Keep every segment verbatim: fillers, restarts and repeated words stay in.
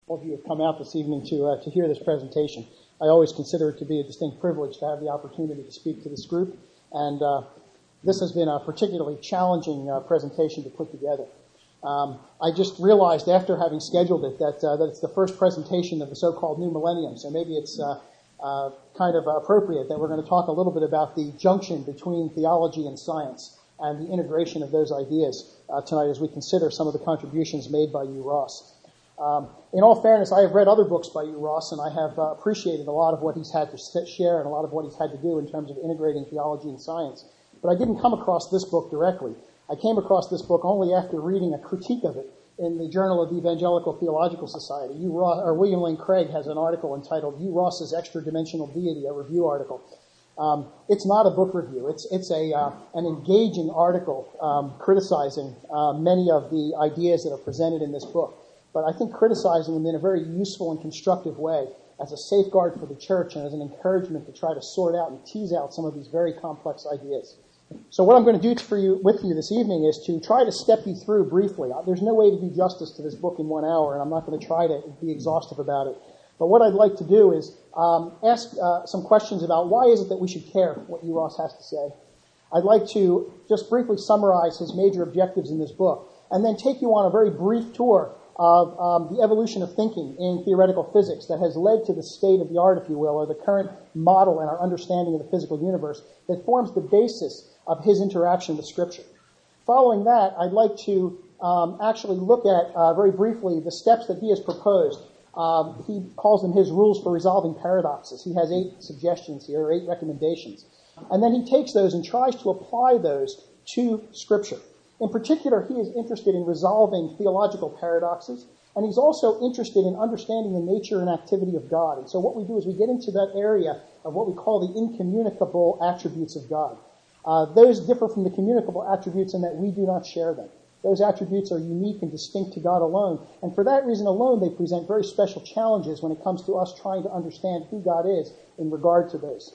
All of you have come out this evening to uh, to hear this presentation. I always consider it to be a distinct privilege to have the opportunity to speak to this group, and uh, this has been a particularly challenging uh, presentation to put together. Um, I just realized after having scheduled it that uh, that it's the first presentation of the so-called new millennium, so maybe it's uh, uh, kind of appropriate that we're going to talk a little bit about the junction between theology and science and the integration of those ideas uh, tonight as we consider some of the contributions made by Hugh Ross. Um, in all fairness, I have read other books by Hugh Ross, and I have uh, appreciated a lot of what he's had to share and a lot of what he's had to do in terms of integrating theology and science. But I didn't come across this book directly. I came across this book only after reading a critique of it in the Journal of the Evangelical Theological Society. Hugh Ross, or William Lane Craig has an article entitled Hugh Ross's Extra-Dimensional Deity, a review article. Um, it's not a book review. It's it's a uh, an engaging article um, criticizing uh, many of the ideas that are presented in this book. But I think criticizing them in a very useful and constructive way as a safeguard for the church and as an encouragement to try to sort out and tease out some of these very complex ideas. So what I'm going to do for you, with you this evening is to try to step you through briefly. There's no way to do justice to this book in one hour, and I'm not going to try to be exhaustive about it. But what I'd like to do is um, ask uh, some questions about why is it that we should care what Hugh Ross has to say. I'd like to just briefly summarize his major objectives in this book, and then take you on a very brief tour of um, the evolution of thinking in theoretical physics that has led to the state of the art, if you will, or the current model in our understanding of the physical universe that forms the basis of his interaction with Scripture. Following that, I'd like to um, actually look at, uh, very briefly, the steps that he has proposed. Um, he calls them his rules for resolving paradoxes. He has eight suggestions here, or eight recommendations. And then he takes those and tries to apply those to Scripture. In particular, he is interested in resolving theological paradoxes, and he's also interested in understanding the nature and activity of God. And so what we do is we get into that area of what we call the incommunicable attributes of God. Uh, those differ from the communicable attributes in that we do not share them. Those attributes are unique and distinct to God alone, and for that reason alone, they present very special challenges when it comes to us trying to understand who God is in regard to those.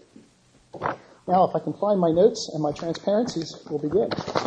Now, if I can find my notes and my transparencies, we'll begin.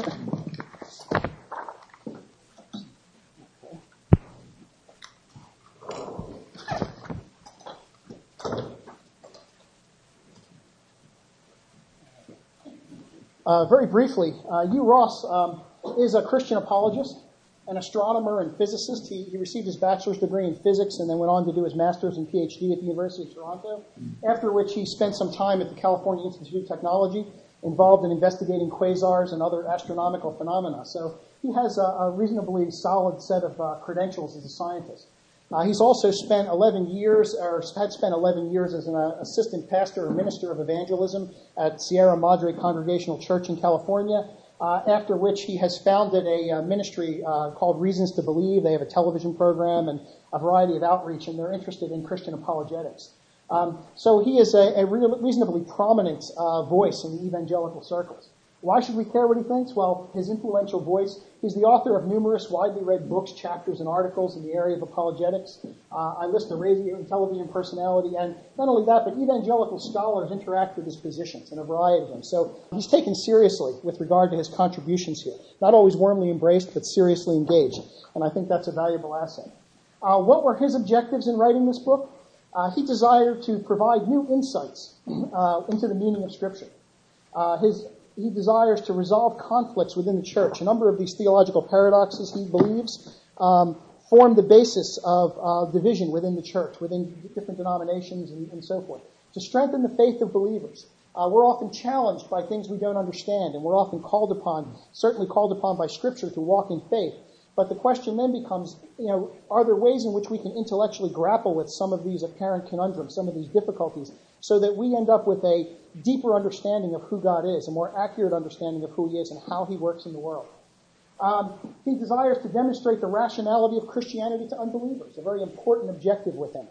Uh, very briefly, uh, Hugh Ross um, is a Christian apologist, an astronomer and physicist. He, he received his bachelor's degree in physics and then went on to do his master's and P H D at the University of Toronto, after which he spent some time at the California Institute of Technology, involved in investigating quasars and other astronomical phenomena. So he has a, a reasonably solid set of uh, credentials as a scientist. Uh, he's also spent eleven years, or had spent eleven years as an uh, assistant pastor or minister of evangelism at Sierra Madre Congregational Church in California, uh, after which he has founded a uh, ministry uh, called Reasons to Believe. They have a television program and a variety of outreach, and they're interested in Christian apologetics. Um, so he is a, a re- reasonably prominent uh, voice in the evangelical circles. Why should we care what he thinks? Well, his influential voice. He's the author of numerous widely read books, chapters, and articles in the area of apologetics. Uh, I list a radio and television personality, and not only that, but evangelical scholars interact with his positions in a variety of them. So he's taken seriously with regard to his contributions here. Not always warmly embraced, but seriously engaged, and I think that's a valuable asset. Uh, what were his objectives in writing this book? Uh, he desired to provide new insights uh, into the meaning of Scripture. Uh, his He desires to resolve conflicts within the church. A number of these theological paradoxes, he believes, um, form the basis of uh, division within the church, within different denominations and, and so forth. To strengthen the faith of believers. Uh, we're often challenged by things we don't understand, and we're often called upon, certainly called upon by Scripture to walk in faith. But the question then becomes, you know, are there ways in which we can intellectually grapple with some of these apparent conundrums, some of these difficulties, so that we end up with a deeper understanding of who God is, a more accurate understanding of who He is and how He works in the world. Um, he desires to demonstrate the rationality of Christianity to unbelievers, a very important objective with him.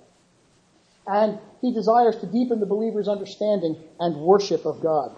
And he desires to deepen the believer's understanding and worship of God.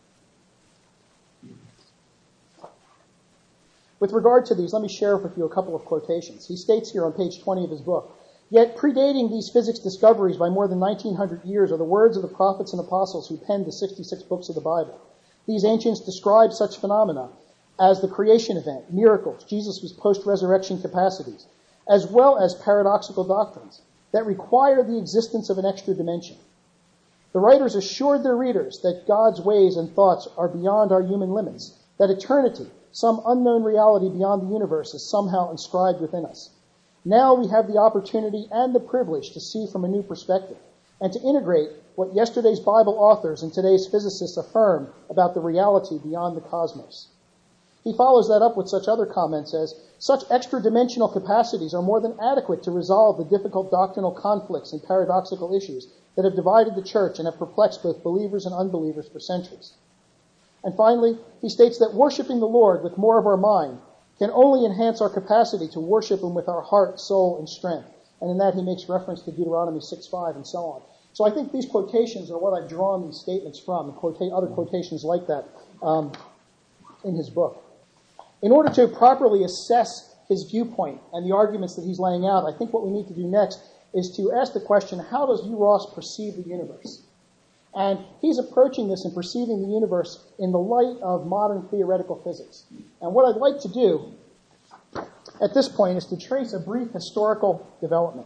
With regard to these, let me share with you a couple of quotations. He states here on page twenty of his book, "Yet predating these physics discoveries by more than nineteen hundred years are the words of the prophets and apostles who penned the sixty-six books of the Bible. These ancients described such phenomena as the creation event, miracles, Jesus' post-resurrection capacities, as well as paradoxical doctrines that require the existence of an extra dimension. The writers assured their readers that God's ways and thoughts are beyond our human limits, that eternity, some unknown reality beyond the universe, is somehow inscribed within us. Now we have the opportunity and the privilege to see from a new perspective and to integrate what yesterday's Bible authors and today's physicists affirm about the reality beyond the cosmos. He follows that up with such other comments as, such extra-dimensional capacities are more than adequate to resolve the difficult doctrinal conflicts and paradoxical issues that have divided the church and have perplexed both believers and unbelievers for centuries. And finally, he states that worshiping the Lord with more of our mind can only enhance our capacity to worship him with our heart, soul, and strength. And in that he makes reference to Deuteronomy six five and so on. So I think these quotations are what I've drawn these statements from, and quota- other quotations like that um, in his book. In order to properly assess his viewpoint and the arguments that he's laying out, I think what we need to do next is to ask the question, how does Hugh Ross perceive the universe? And he's approaching this and perceiving the universe in the light of modern theoretical physics. And what I'd like to do at this point is to trace a brief historical development,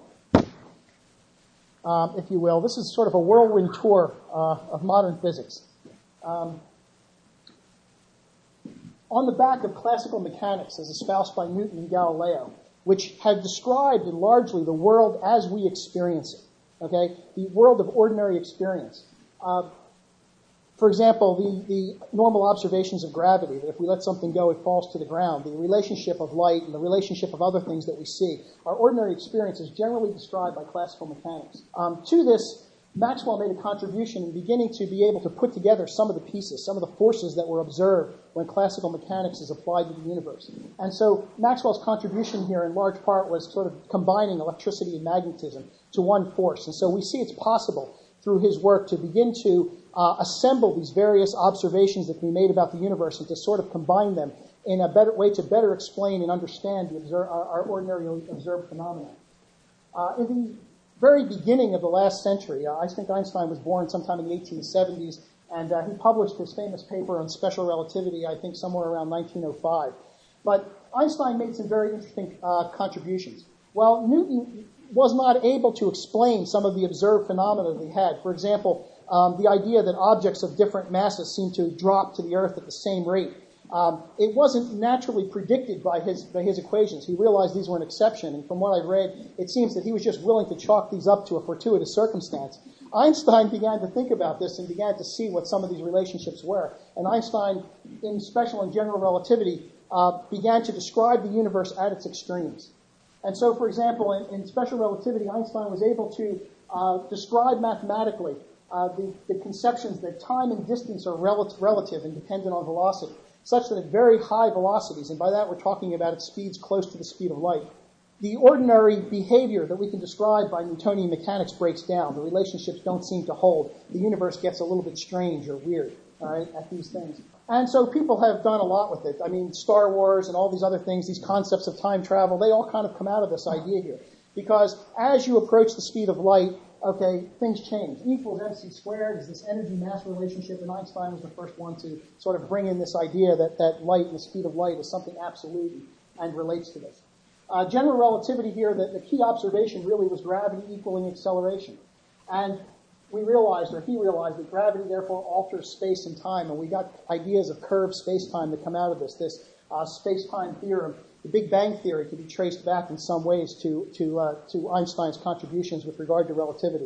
um, if you will. This is sort of a whirlwind tour uh, of modern physics. Um, on the back of classical mechanics as espoused by Newton and Galileo, which had described largely the world as we experience it, okay, the world of ordinary experience. Uh, for example, the, the normal observations of gravity, that if we let something go, it falls to the ground, the relationship of light and the relationship of other things that we see, our ordinary experience is generally described by classical mechanics. Um, to this, Maxwell made a contribution in beginning to be able to put together some of the pieces, some of the forces that were observed when classical mechanics is applied to the universe. And so Maxwell's contribution here in large part was sort of combining electricity and magnetism to one force. And so we see it's possible through his work to begin to uh, assemble these various observations that can be made about the universe and to sort of combine them in a better way to better explain and understand the observe, our, our ordinary observed phenomena. Uh, in the very beginning of the last century, uh, I think Einstein was born sometime in the eighteen seventies, and uh, he published his famous paper on special relativity, I think somewhere around nineteen oh five. But Einstein made some very interesting uh, contributions. While Newton was not able to explain some of the observed phenomena that he had, for example, um, the idea that objects of different masses seem to drop to the Earth at the same rate, Um, it wasn't naturally predicted by his by his equations. He realized these were an exception, and from what I've read, it seems that he was just willing to chalk these up to a fortuitous circumstance. Einstein began to think about this and began to see what some of these relationships were. And Einstein, in special and general relativity, uh, began to describe the universe at its extremes. And so, for example, in, in special relativity, Einstein was able to uh, describe mathematically uh, the, the conceptions that time and distance are rel- relative and dependent on velocity, such that at very high velocities, and by that we're talking about at speeds close to the speed of light, the ordinary behavior that we can describe by Newtonian mechanics breaks down. The relationships don't seem to hold. The universe gets a little bit strange or weird, all right, at these things. And so people have done a lot with it. I mean, Star Wars and all these other things, these concepts of time travel, they all kind of come out of this idea here. Because as you approach the speed of light, okay, things change. E equals mc squared is this energy-mass relationship, and Einstein was the first one to sort of bring in this idea that, that light and the speed of light is something absolute and relates to this. Uh, general relativity here, the, the key observation really was gravity equaling acceleration. And we realized, or he realized, that gravity therefore alters space and time, and we got ideas of curved space-time that come out of this, this uh, space-time theorem. The Big Bang Theory can be traced back in some ways to to, uh, to Einstein's contributions with regard to relativity.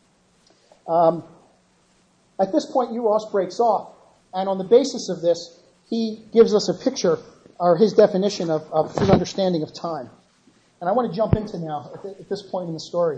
Um, at this point, Hugh Ross breaks off, and on the basis of this, he gives us a picture, or his definition of, of his understanding of time. And I want to jump into now, at, the, at this point in the story.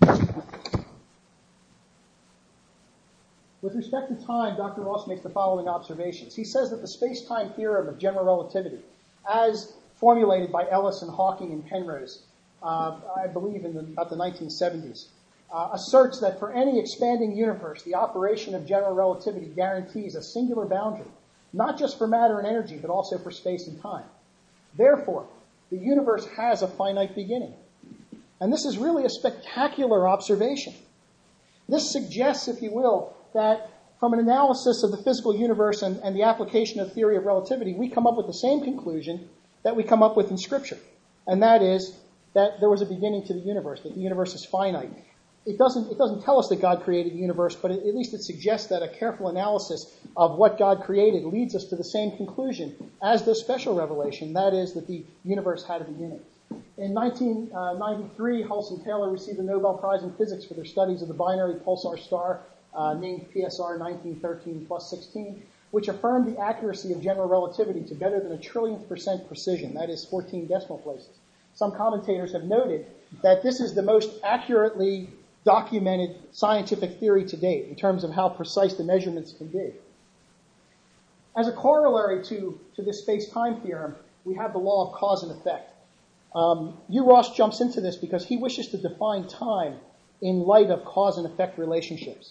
With respect to time, Doctor Ross makes the following observations. He says that the space-time theorem of general relativity, as formulated by Ellis and Hawking and Penrose, uh, I believe in the, about the nineteen seventies, uh, asserts that for any expanding universe, the operation of general relativity guarantees a singular boundary, not just for matter and energy, but also for space and time. Therefore, the universe has a finite beginning. And this is really a spectacular observation. This suggests, if you will, that from an analysis of the physical universe and, and the application of the theory of relativity, we come up with the same conclusion that we come up with in Scripture. And that is that there was a beginning to the universe, that the universe is finite. It doesn't, it doesn't tell us that God created the universe, but it, at least it suggests that a careful analysis of what God created leads us to the same conclusion as the special revelation, that is, that the universe had a beginning. In nineteen ninety-three, Hulse and Taylor received the Nobel Prize in Physics for their studies of the binary pulsar star uh, named P S R nineteen thirteen plus sixteen, which affirmed the accuracy of general relativity to better than a trillionth percent precision, that is fourteen decimal places. Some commentators have noted that this is the most accurately documented scientific theory to date in terms of how precise the measurements can be. As a corollary to, to this space-time theorem, we have the law of cause and effect. Um, Hugh Ross jumps into this because he wishes to define time in light of cause and effect relationships.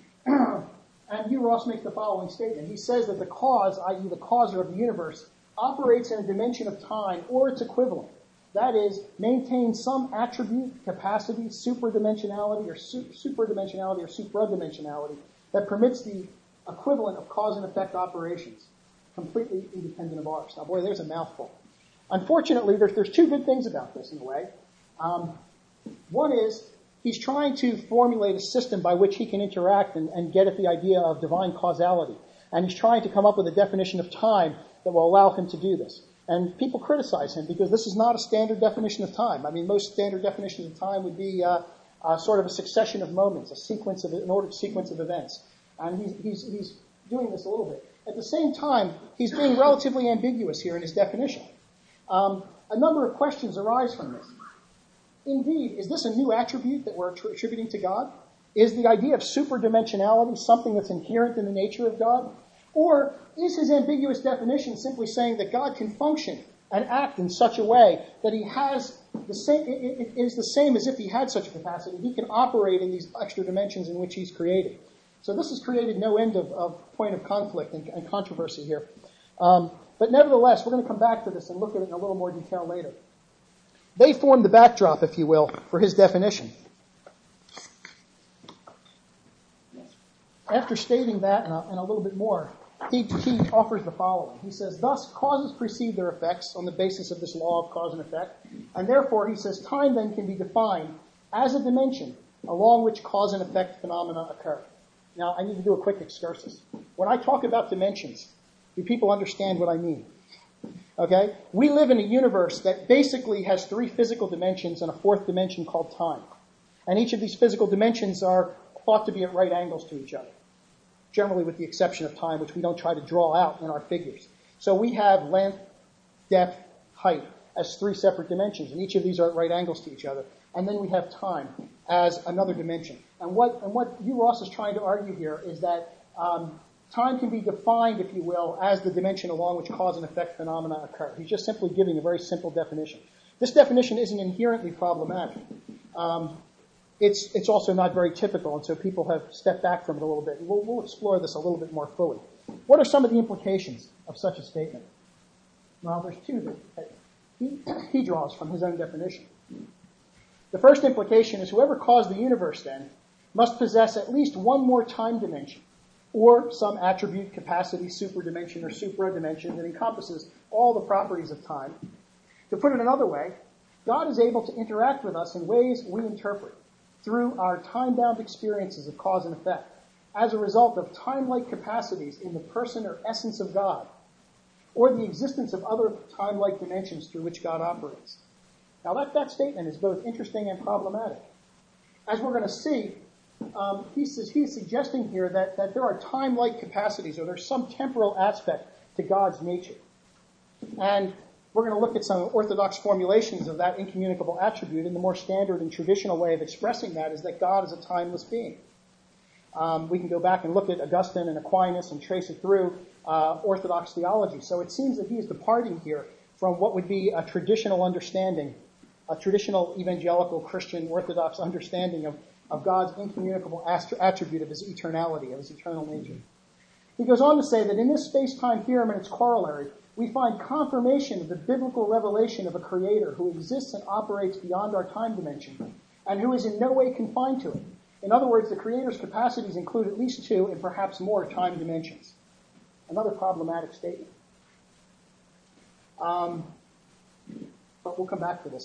And Hugh Ross makes the following statement. He says that the cause, that is the causer of the universe, operates in a dimension of time or its equivalent. That is, maintains some attribute, capacity, superdimensionality, or su- superdimensionality or supradimensionality that permits the equivalent of cause and effect operations, completely independent of ours. Now, boy, there's a mouthful. Unfortunately, there's, there's two good things about this in a way. Um, one is he's trying to formulate a system by which he can interact and, and get at the idea of divine causality. And he's trying to come up with a definition of time that will allow him to do this. And people criticize him because this is not a standard definition of time. I mean, most standard definitions of time would be uh, uh, sort of a succession of moments, a sequence of an ordered sequence of events. And he's, he's, he's doing this a little bit. At the same time, he's being relatively ambiguous here in his definition. Um, a number of questions arise from this. Indeed, is this a new attribute that we're attributing to God? Is the idea of superdimensionality something that's inherent in the nature of God? Or is his ambiguous definition simply saying that God can function and act in such a way that he has the same, it, it is the same as if he had such a capacity. He can operate in these extra dimensions in which he's created. So this has created no end of, of point of conflict and, and controversy here. Um, but nevertheless, we're going to come back to this and look at it in a little more detail later. They form the backdrop, if you will, for his definition. After stating that and a, and a little bit more, he, he offers the following. He says, thus, causes precede their effects on the basis of this law of cause and effect. And therefore, he says, time then can be defined as a dimension along which cause and effect phenomena occur. Now, I need to do a quick excursus. When I talk about dimensions, do people understand what I mean? Okay? We live in a universe that basically has three physical dimensions and a fourth dimension called time. And each of these physical dimensions are thought to be at right angles to each other, generally with the exception of time, which we don't try to draw out in our figures. So we have length, depth, height as three separate dimensions, and each of these are at right angles to each other. And then we have time as another dimension. And what and what Hugh Ross is trying to argue here is that um, time can be defined, if you will, as the dimension along which cause and effect phenomena occur. He's just simply giving a very simple definition. This definition isn't inherently problematic. Um, it's it's also not very typical, and so people have stepped back from it a little bit. We'll, we'll explore this a little bit more fully. What are some of the implications of such a statement? Well, there's two that he, he draws from his own definition. The first implication is whoever caused the universe, then, must possess at least one more time dimension, or some attribute, capacity, superdimension, or supradimension that encompasses all the properties of time. To put it another way, God is able to interact with us in ways we interpret through our time-bound experiences of cause and effect as a result of time-like capacities in the person or essence of God, or the existence of other time-like dimensions through which God operates. Now, that, that statement is both interesting and problematic. As we're going to see, um, he's, he's suggesting here that, that there are time-like capacities, or there's some temporal aspect to God's nature. And we're going to look at some orthodox formulations of that incommunicable attribute, and the more standard and traditional way of expressing that is that God is a timeless being. Um, we can go back and look at Augustine and Aquinas and trace it through uh, Orthodox theology. So it seems that he is departing here from what would be a traditional understanding, a traditional evangelical Christian Orthodox understanding of, of God's incommunicable attribute of his eternality, of his eternal nature. He goes on to say that in this space-time theorem and its corollary, we find confirmation of the biblical revelation of a creator who exists and operates beyond our time dimension, and who is in no way confined to it. In other words, the creator's capacities include at least two and perhaps more time dimensions. Another problematic statement. Um, but we'll come back to this.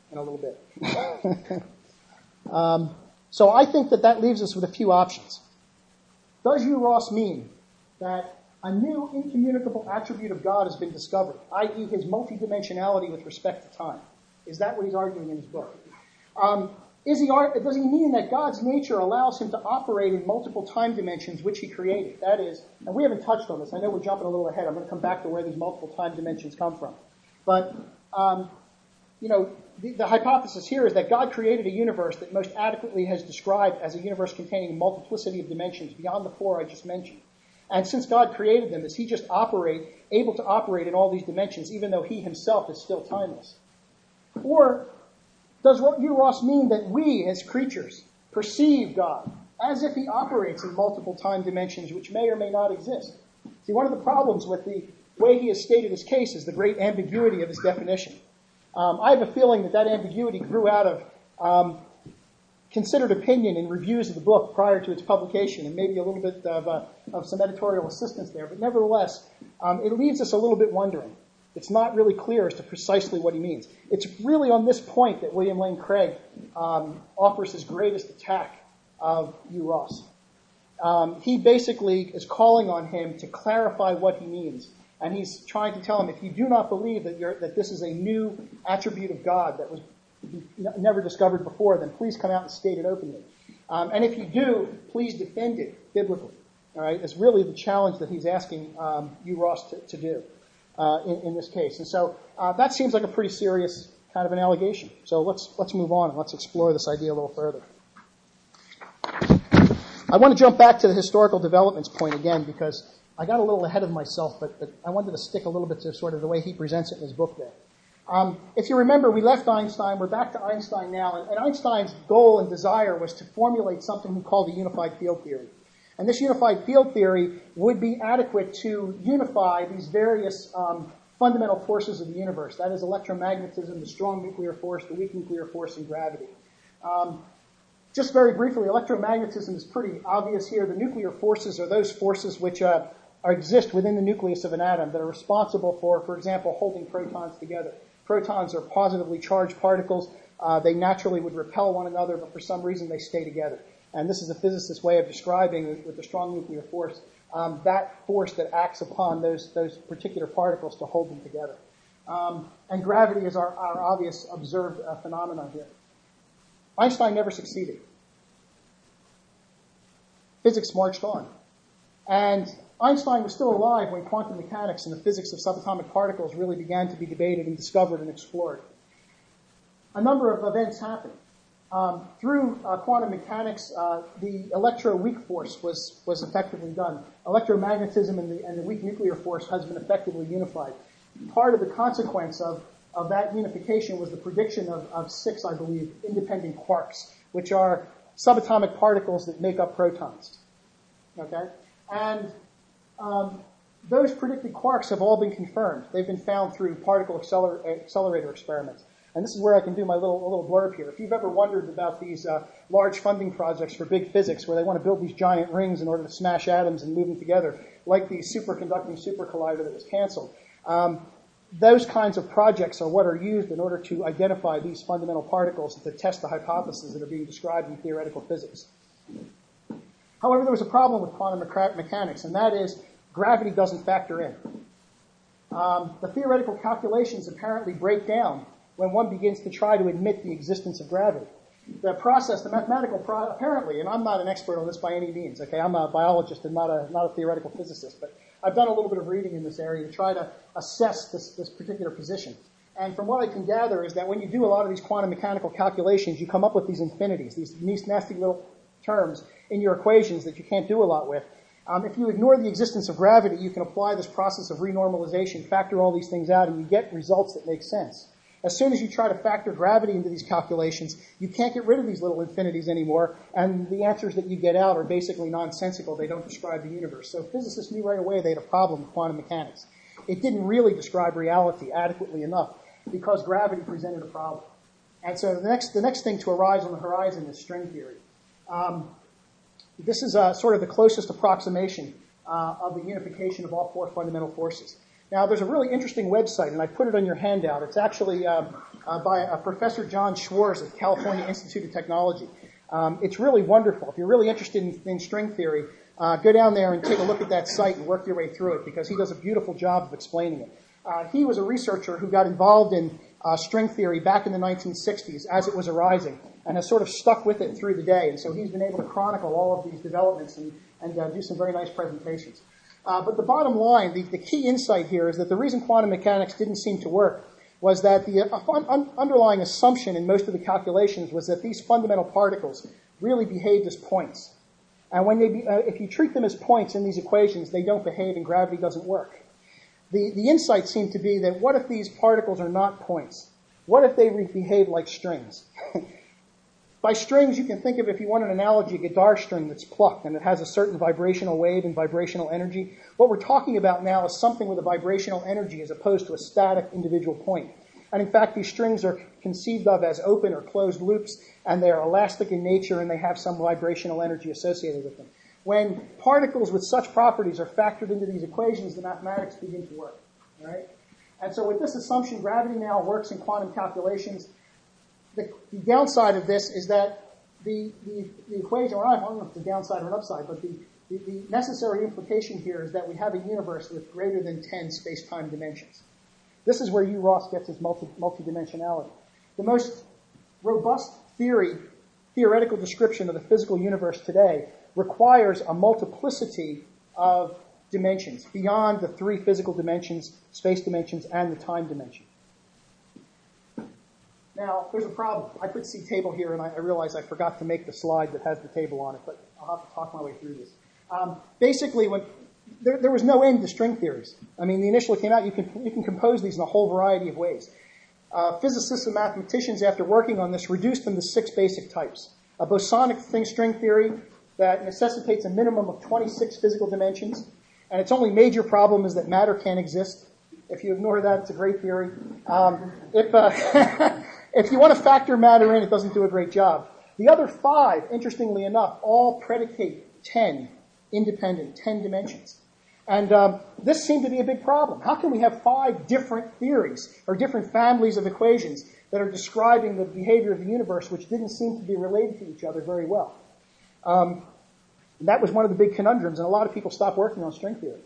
in a little bit. um, so I think that that leaves us with a few options. Does U. Ross mean that a new incommunicable attribute of God has been discovered, that is his multidimensionality with respect to time? Is that what he's arguing in his book? Um, is he, does he mean that God's nature allows him to operate in multiple time dimensions which he created? That is, and we haven't touched on this. I know we're jumping a little ahead. I'm going to come back to where these multiple time dimensions come from. But, um, you know, the, the hypothesis here is that God created a universe that most adequately has described as a universe containing a multiplicity of dimensions beyond the four I just mentioned. And since God created them, is he just operate, able to operate in all these dimensions, even though he himself is still timeless? Or does U. Ross mean that we, as creatures, perceive God as if he operates in multiple time dimensions which may or may not exist? See, one of the problems with the way he has stated his case is the great ambiguity of his definition. Um, I have a feeling that that ambiguity grew out of um, considered opinion in reviews of the book prior to its publication, and maybe a little bit of, uh, of some editorial assistance there. But nevertheless, um, it leaves us a little bit wondering. It's not really clear as to precisely what he means. It's really on this point that William Lane Craig um, offers his greatest attack of U. Ross. Um, he basically is calling on him to clarify what he means. And he's trying to tell him, if you do not believe that, you're, that this is a new attribute of God that was never discovered before, then please come out and state it openly. Um, and if you do, please defend it biblically. All right, it's really the challenge that he's asking um, U. Ross to, to do uh, in, in this case. And so uh, that seems like a pretty serious kind of an allegation. So let's let's move on and let's explore this idea a little further. I want to jump back to the historical developments point again because I got a little ahead of myself, but, but I wanted to stick a little bit to sort of the way he presents it in his book there. Um, if you remember, we left Einstein. We're back to Einstein now. And, and Einstein's goal and desire was to formulate something he called the unified field theory. And this unified field theory would be adequate to unify these various um, fundamental forces of the universe. That is electromagnetism, the strong nuclear force, the weak nuclear force, and gravity. Um, just very briefly, electromagnetism is pretty obvious here. The nuclear forces are those forces which uh, are, exist within the nucleus of an atom that are responsible for, for example, holding protons together. Protons are positively charged particles. Uh, they naturally would repel one another, but for some reason they stay together. And this is a physicist's way of describing, with the strong nuclear force, um, that force that acts upon those, those particular particles to hold them together. Um, and gravity is our, our obvious observed uh, phenomenon here. Einstein never succeeded. Physics marched on. And Einstein was still alive when quantum mechanics and the physics of subatomic particles really began to be debated and discovered and explored. A number of events happened. Um, through uh, quantum mechanics, uh, the electro-weak force was, was effectively done. Electromagnetism and the, and the weak nuclear force has been effectively unified. Part of the consequence of, of that unification was the prediction of, of six, I believe, independent quarks, which are subatomic particles that make up protons. Okay? And um, those predicted quarks have all been confirmed. They've been found through particle acceler- accelerator experiments. And this is where I can do my little, little blurb here. If you've ever wondered about these uh, large funding projects for big physics where they want to build these giant rings in order to smash atoms and move them together, like the superconducting super collider that was canceled, um, those kinds of projects are what are used in order to identify these fundamental particles and to test the hypotheses that are being described in theoretical physics. However, there was a problem with quantum mecha- mechanics, and that is gravity doesn't factor in. Um, the theoretical calculations apparently break down when one begins to try to admit the existence of gravity. The process, the mathematical pro- apparently, and I'm not an expert on this by any means, okay? I'm a biologist and not a, not a theoretical physicist, but I've done a little bit of reading in this area to try to assess this, this particular position. And from what I can gather is that when you do a lot of these quantum mechanical calculations, you come up with these infinities, these nasty little terms in your equations that you can't do a lot with. Um, if you ignore the existence of gravity, you can apply this process of renormalization, factor all these things out, and you get results that make sense. As soon as you try to factor gravity into these calculations, you can't get rid of these little infinities anymore, and the answers that you get out are basically nonsensical. They don't describe the universe. So physicists knew right away they had a problem with quantum mechanics. It didn't really describe reality adequately enough because gravity presented a problem. And so the next, the next thing to arise on the horizon is string theory. Um, this is uh, sort of the closest approximation uh, of the unification of all four fundamental forces. Now, there's a really interesting website, and I put it on your handout. It's actually uh, uh, by uh, Professor John Schwarz at California Institute of Technology. Um, it's really wonderful. If you're really interested in, in string theory, uh, go down there and take a look at that site and work your way through it, because he does a beautiful job of explaining it. Uh, he was a researcher who got involved in uh, string theory back in the nineteen sixties as it was arising, and has sort of stuck with it through the day. And so he's been able to chronicle all of these developments and, and uh, do some very nice presentations. Uh, but the bottom line, the, the key insight here is that the reason quantum mechanics didn't seem to work was that the uh, un- underlying assumption in most of the calculations was that these fundamental particles really behaved as points. And when they be, uh, if you treat them as points in these equations, they don't behave and gravity doesn't work. The, the insight seemed to be that what if these particles are not points? What if they re- behave like strings? By strings, you can think of, if you want an analogy, a guitar string that's plucked and it has a certain vibrational wave and vibrational energy. What we're talking about now is something with a vibrational energy as opposed to a static individual point. And in fact, these strings are conceived of as open or closed loops, and they're elastic in nature, and they have some vibrational energy associated with them. When particles with such properties are factored into these equations, the mathematics begin to work. Right? And so with this assumption, gravity now works in quantum calculations. The, the downside of this is that the, the, the equation, or I don't know if it's a downside or an upside, but the, the, the necessary implication here is that we have a universe with greater than ten space-time dimensions. This is where U. Ross gets his multi, multidimensionality. The most robust theory, theoretical description of the physical universe today requires a multiplicity of dimensions beyond the three physical dimensions, space dimensions, and the time dimension. Now, there's a problem. I put C table here, and I, I realize I forgot to make the slide that has the table on it, but I'll have to talk my way through this. Um, basically, when there, there was no end to string theories. I mean, the initial came out, you can, you can compose these in a whole variety of ways. Uh, physicists and mathematicians, after working on this, reduced them to six basic types. A bosonic thing string theory that necessitates a minimum of twenty-six physical dimensions, and its only major problem is that matter can't exist. If you ignore that, it's a great theory. Um, if, uh, if you want to factor matter in, it doesn't do a great job. The other five, interestingly enough, all predicate ten independent, ten dimensions. And um, this seemed to be a big problem. How can we have five different theories or different families of equations that are describing the behavior of the universe which didn't seem to be related to each other very well? Um, that was one of the big conundrums, and a lot of people stopped working on string theory.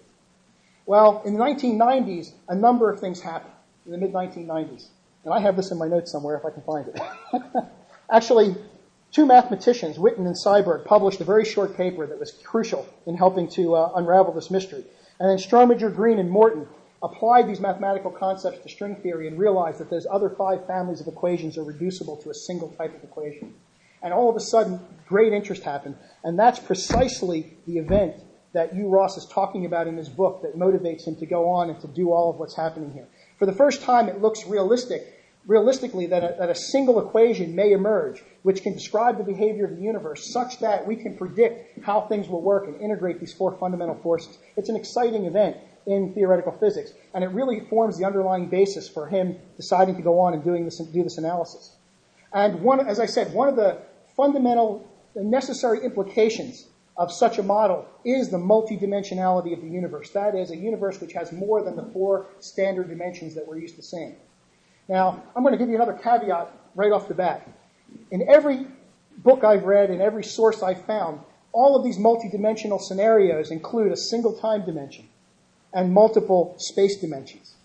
Well, in the nineteen nineties, a number of things happened in the mid nineteen nineties. And I have this in my notes somewhere if I can find it. Actually, two mathematicians, Witten and Seiberg, published a very short paper that was crucial in helping to uh, unravel this mystery. And then Strominger, Green, and Morton applied these mathematical concepts to string theory and realized that those other five families of equations are reducible to a single type of equation. And all of a sudden, great interest happened. And that's precisely the event that U. Ross is talking about in his book that motivates him to go on and to do all of what's happening here. For the first time, it looks realistic, realistically that a, that a single equation may emerge which can describe the behavior of the universe such that we can predict how things will work and integrate these four fundamental forces. It's an exciting event in theoretical physics, and it really forms the underlying basis for him deciding to go on and doing this and do this analysis. And one, as I said, one of the fundamental and necessary implications of such a model is the multidimensionality of the universe. That is, a universe which has more than the four standard dimensions that we're used to seeing. Now, I'm going to give you another caveat right off the bat. In every book I've read, in every source I've found, all of these multidimensional scenarios include a single time dimension and multiple space dimensions.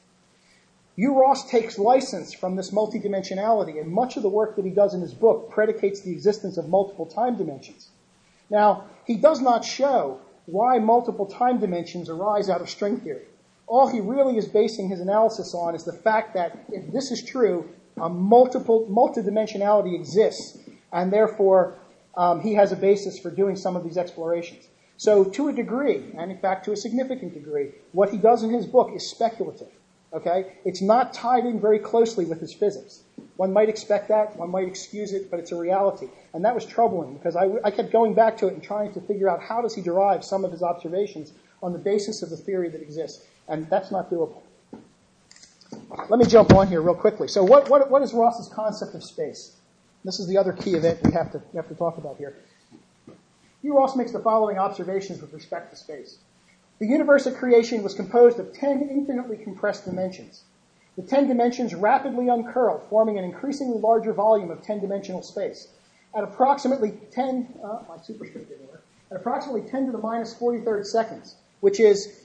U. Ross takes license from this multidimensionality, and much of the work that he does in his book predicates the existence of multiple time dimensions. Now, he does not show why multiple time dimensions arise out of string theory. All he really is basing his analysis on is the fact that if this is true, a multiple multidimensionality exists, and therefore um, he has a basis for doing some of these explorations. So to a degree, and in fact to a significant degree, what he does in his book is speculative. Okay? It's not tied in very closely with his physics. One might expect that, one might excuse it, but it's a reality. And that was troubling because I, I kept going back to it and trying to figure out how does he derive some of his observations on the basis of the theory that exists. And that's not doable. Let me jump on here real quickly. So what, what, what is Ross's concept of space? This is the other key event we have to, we have to talk about here. U. Ross makes the following observations with respect to space. The universe at creation was composed of ten infinitely compressed dimensions. The ten dimensions rapidly uncurled, forming an increasingly larger volume of ten-dimensional space. At approximately ten, uh, my superscript didn't work, at approximately ten to the minus forty-third seconds, which is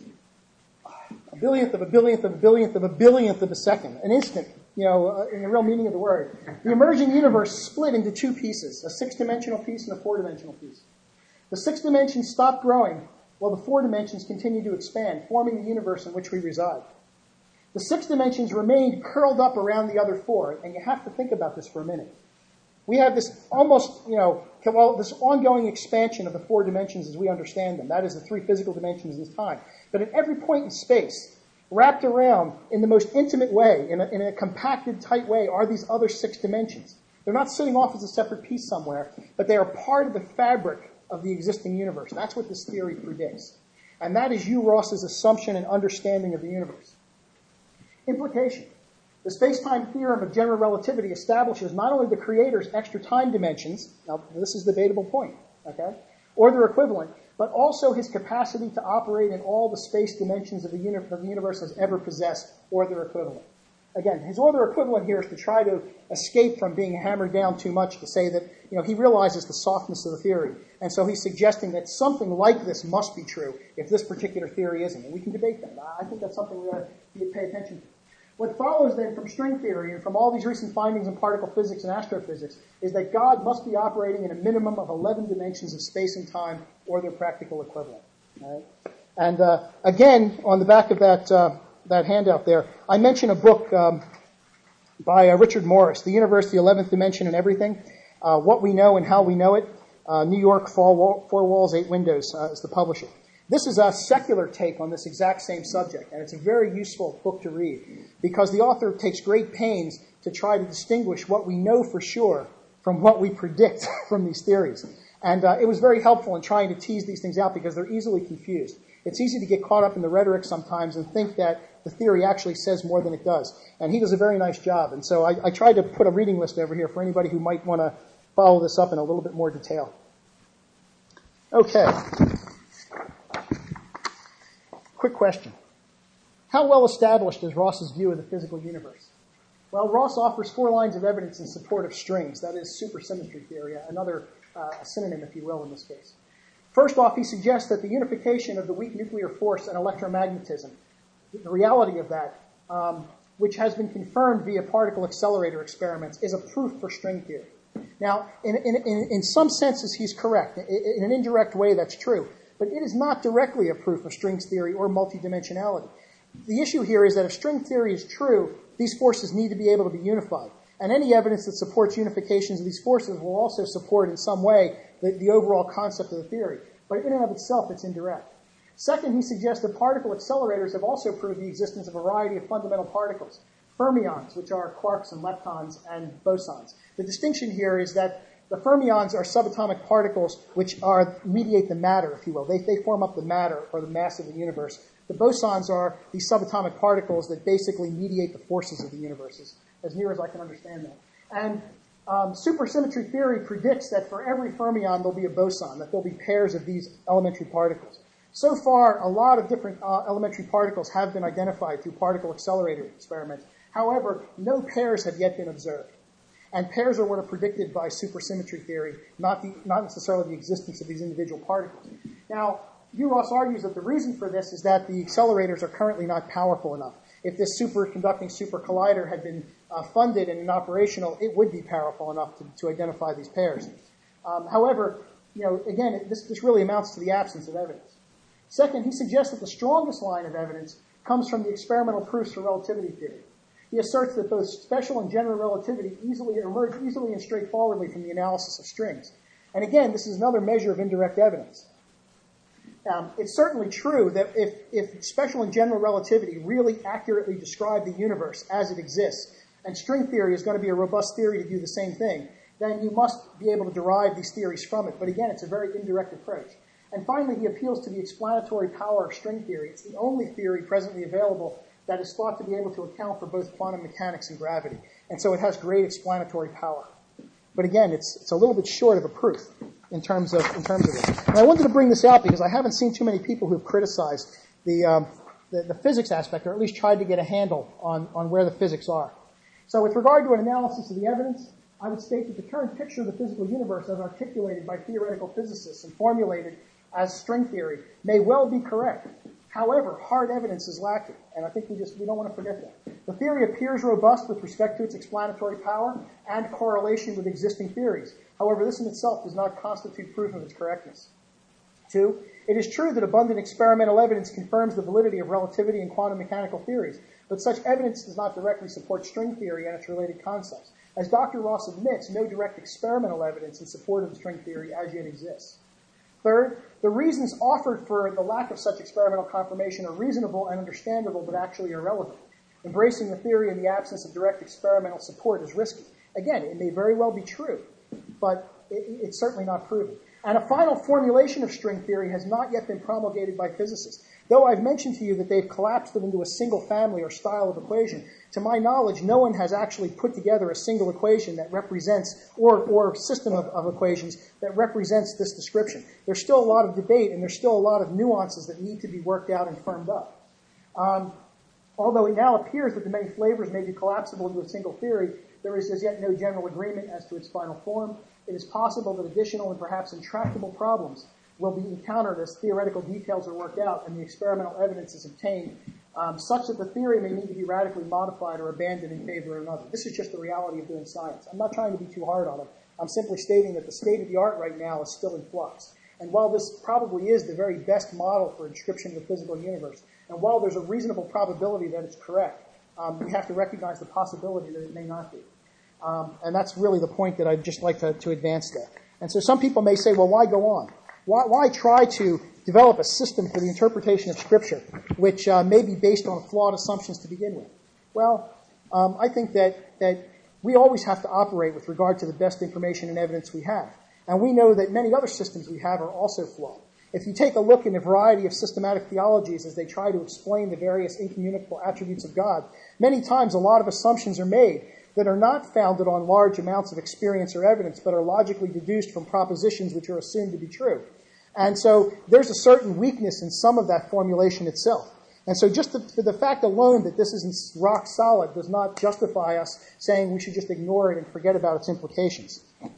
a billionth of a billionth of a billionth of a billionth of a second, an instant, you know, uh, in the real meaning of the word. The emerging universe split into two pieces, a six-dimensional piece and a four-dimensional piece. The six dimensions stopped growing while the four dimensions continued to expand, forming the universe in which we reside. The six dimensions remained curled up around the other four, and you have to think about this for a minute. We have this almost, you know, well, this ongoing expansion of the four dimensions as we understand them. That is the three physical dimensions in time. But at every point in space, wrapped around in the most intimate way, in a, in a compacted, tight way, are these other six dimensions. They're not sitting off as a separate piece somewhere, but they are part of the fabric of the existing universe. That's what this theory predicts. And that is Hugh Ross's assumption and understanding of the universe. Implication. The space-time theorem of general relativity establishes not only the creator's extra time dimensions, now this is a debatable point, okay, or their equivalent, but also his capacity to operate in all the space dimensions of the, uni- of the universe has ever possessed, or their equivalent. Again, his or their equivalent here is to try to escape from being hammered down too much, to say that, you know, he realizes the softness of the theory. And so he's suggesting that something like this must be true if this particular theory isn't. And we can debate that. I think that's something we ought to pay attention to. What follows then from string theory and from all these recent findings in particle physics and astrophysics is that God must be operating in a minimum of eleven dimensions of space and time or their practical equivalent. All right? And uh, again, on the back of that uh, that handout there, I mention a book um, by uh, Richard Morris, The Universe, the eleventh Dimension and Everything, uh, What We Know and How We Know It. Uh, New York, Four, Wall, Four Walls, Eight Windows uh, is the publisher. This is a secular take on this exact same subject, and it's a very useful book to read because the author takes great pains to try to distinguish what we know for sure from what we predict from these theories. And uh, it was very helpful in trying to tease these things out because they're easily confused. It's easy to get caught up in the rhetoric sometimes and think that the theory actually says more than it does. And he does a very nice job. And so I, I tried to put a reading list over here for anybody who might want to follow this up in a little bit more detail. Okay. Quick question. How well established is Ross's view of the physical universe? Well, Ross offers four lines of evidence in support of strings. That is supersymmetry theory, another uh, synonym, if you will, in this case. First off, he suggests that the unification of the weak nuclear force and electromagnetism, the reality of that, um, which has been confirmed via particle accelerator experiments, is a proof for string theory. Now, in, in, in, in some senses, he's correct. In, in an indirect way, that's true. But it is not directly a proof of string theory or multidimensionality. The issue here is that if string theory is true, these forces need to be able to be unified. And any evidence that supports unifications of these forces will also support in some way the, the overall concept of the theory. But in and of itself, it's indirect. Second, he suggests that particle accelerators have also proved the existence of a variety of fundamental particles, fermions, which are quarks and leptons, and bosons. The distinction here is that the fermions are subatomic particles which are mediate the matter, if you will. They, they form up the matter or the mass of the universe. The bosons are these subatomic particles that basically mediate the forces of the universe, as, as near as I can understand that. And um, supersymmetry theory predicts that for every fermion there'll be a boson, that there'll be pairs of these elementary particles. So far, a lot of different uh, elementary particles have been identified through particle accelerator experiments. However, no pairs have yet been observed. And pairs are what are predicted by supersymmetry theory, not, the, not necessarily the existence of these individual particles. Now, Hugh Ross argues that the reason for this is that the accelerators are currently not powerful enough. If this superconducting super collider had been uh, funded and operational, it would be powerful enough to, to identify these pairs. Um, however, you know, again, it, this, this really amounts to the absence of evidence. Second, he suggests that the strongest line of evidence comes from the experimental proofs for relativity theory. He asserts that both special and general relativity easily emerge easily and straightforwardly from the analysis of strings. And again, this is another measure of indirect evidence. Um, it's certainly true that if, if special and general relativity really accurately describe the universe as it exists, and string theory is going to be a robust theory to do the same thing, then you must be able to derive these theories from it. But again, it's a very indirect approach. And finally, he appeals to the explanatory power of string theory. It's the only theory presently available that is thought to be able to account for both quantum mechanics and gravity. And so it has great explanatory power. But again, it's, it's a little bit short of a proof in terms of in terms of this. And I wanted to bring this out because I haven't seen too many people who have criticized the, um, the the physics aspect, or at least tried to get a handle on, on where the physics are. So with regard to an analysis of the evidence, I would state that the current picture of the physical universe as articulated by theoretical physicists and formulated as string theory may well be correct. However, hard evidence is lacking, and I think we just we don't want to forget that. The theory appears robust with respect to its explanatory power and correlation with existing theories. However, this in itself does not constitute proof of its correctness. Two, it is true that abundant experimental evidence confirms the validity of relativity and quantum mechanical theories, but such evidence does not directly support string theory and its related concepts. As Doctor Ross admits, no direct experimental evidence in support of string theory as yet exists. Third, the reasons offered for the lack of such experimental confirmation are reasonable and understandable, but actually irrelevant. Embracing the theory in the absence of direct experimental support is risky. Again, it may very well be true, but it, it's certainly not proven. And a final formulation of string theory has not yet been promulgated by physicists. Though I've mentioned to you that they've collapsed it into a single family or style of equation, to my knowledge, no one has actually put together a single equation that represents, or, or system of, of equations that represents this description. There's still a lot of debate, and there's still a lot of nuances that need to be worked out and firmed up. Um, although it now appears that the many flavors may be collapsible into a single theory, there is as yet no general agreement as to its final form. It is possible that additional and perhaps intractable problems will be encountered as theoretical details are worked out and the experimental evidence is obtained, um, such that the theory may need to be radically modified or abandoned in favor of another. This is just the reality of doing science. I'm not trying to be too hard on it. I'm simply stating that the state of the art right now is still in flux. And while this probably is the very best model for a description of the physical universe, and while there's a reasonable probability that it's correct, um, we have to recognize the possibility that it may not be. Um, and that's really the point that I'd just like to, to advance there. And so some people may say, well, why go on? Why, why try to develop a system for the interpretation of Scripture, which uh, may be based on flawed assumptions to begin with? Well, um, I think that, that we always have to operate with regard to the best information and evidence we have. And we know that many other systems we have are also flawed. If you take a look in a variety of systematic theologies as they try to explain the various incommunicable attributes of God, many times a lot of assumptions are made that are not founded on large amounts of experience or evidence, but are logically deduced from propositions which are assumed to be true. And so there's a certain weakness in some of that formulation itself. And so just the, for the fact alone that this isn't rock solid does not justify us saying we should just ignore it and forget about its implications.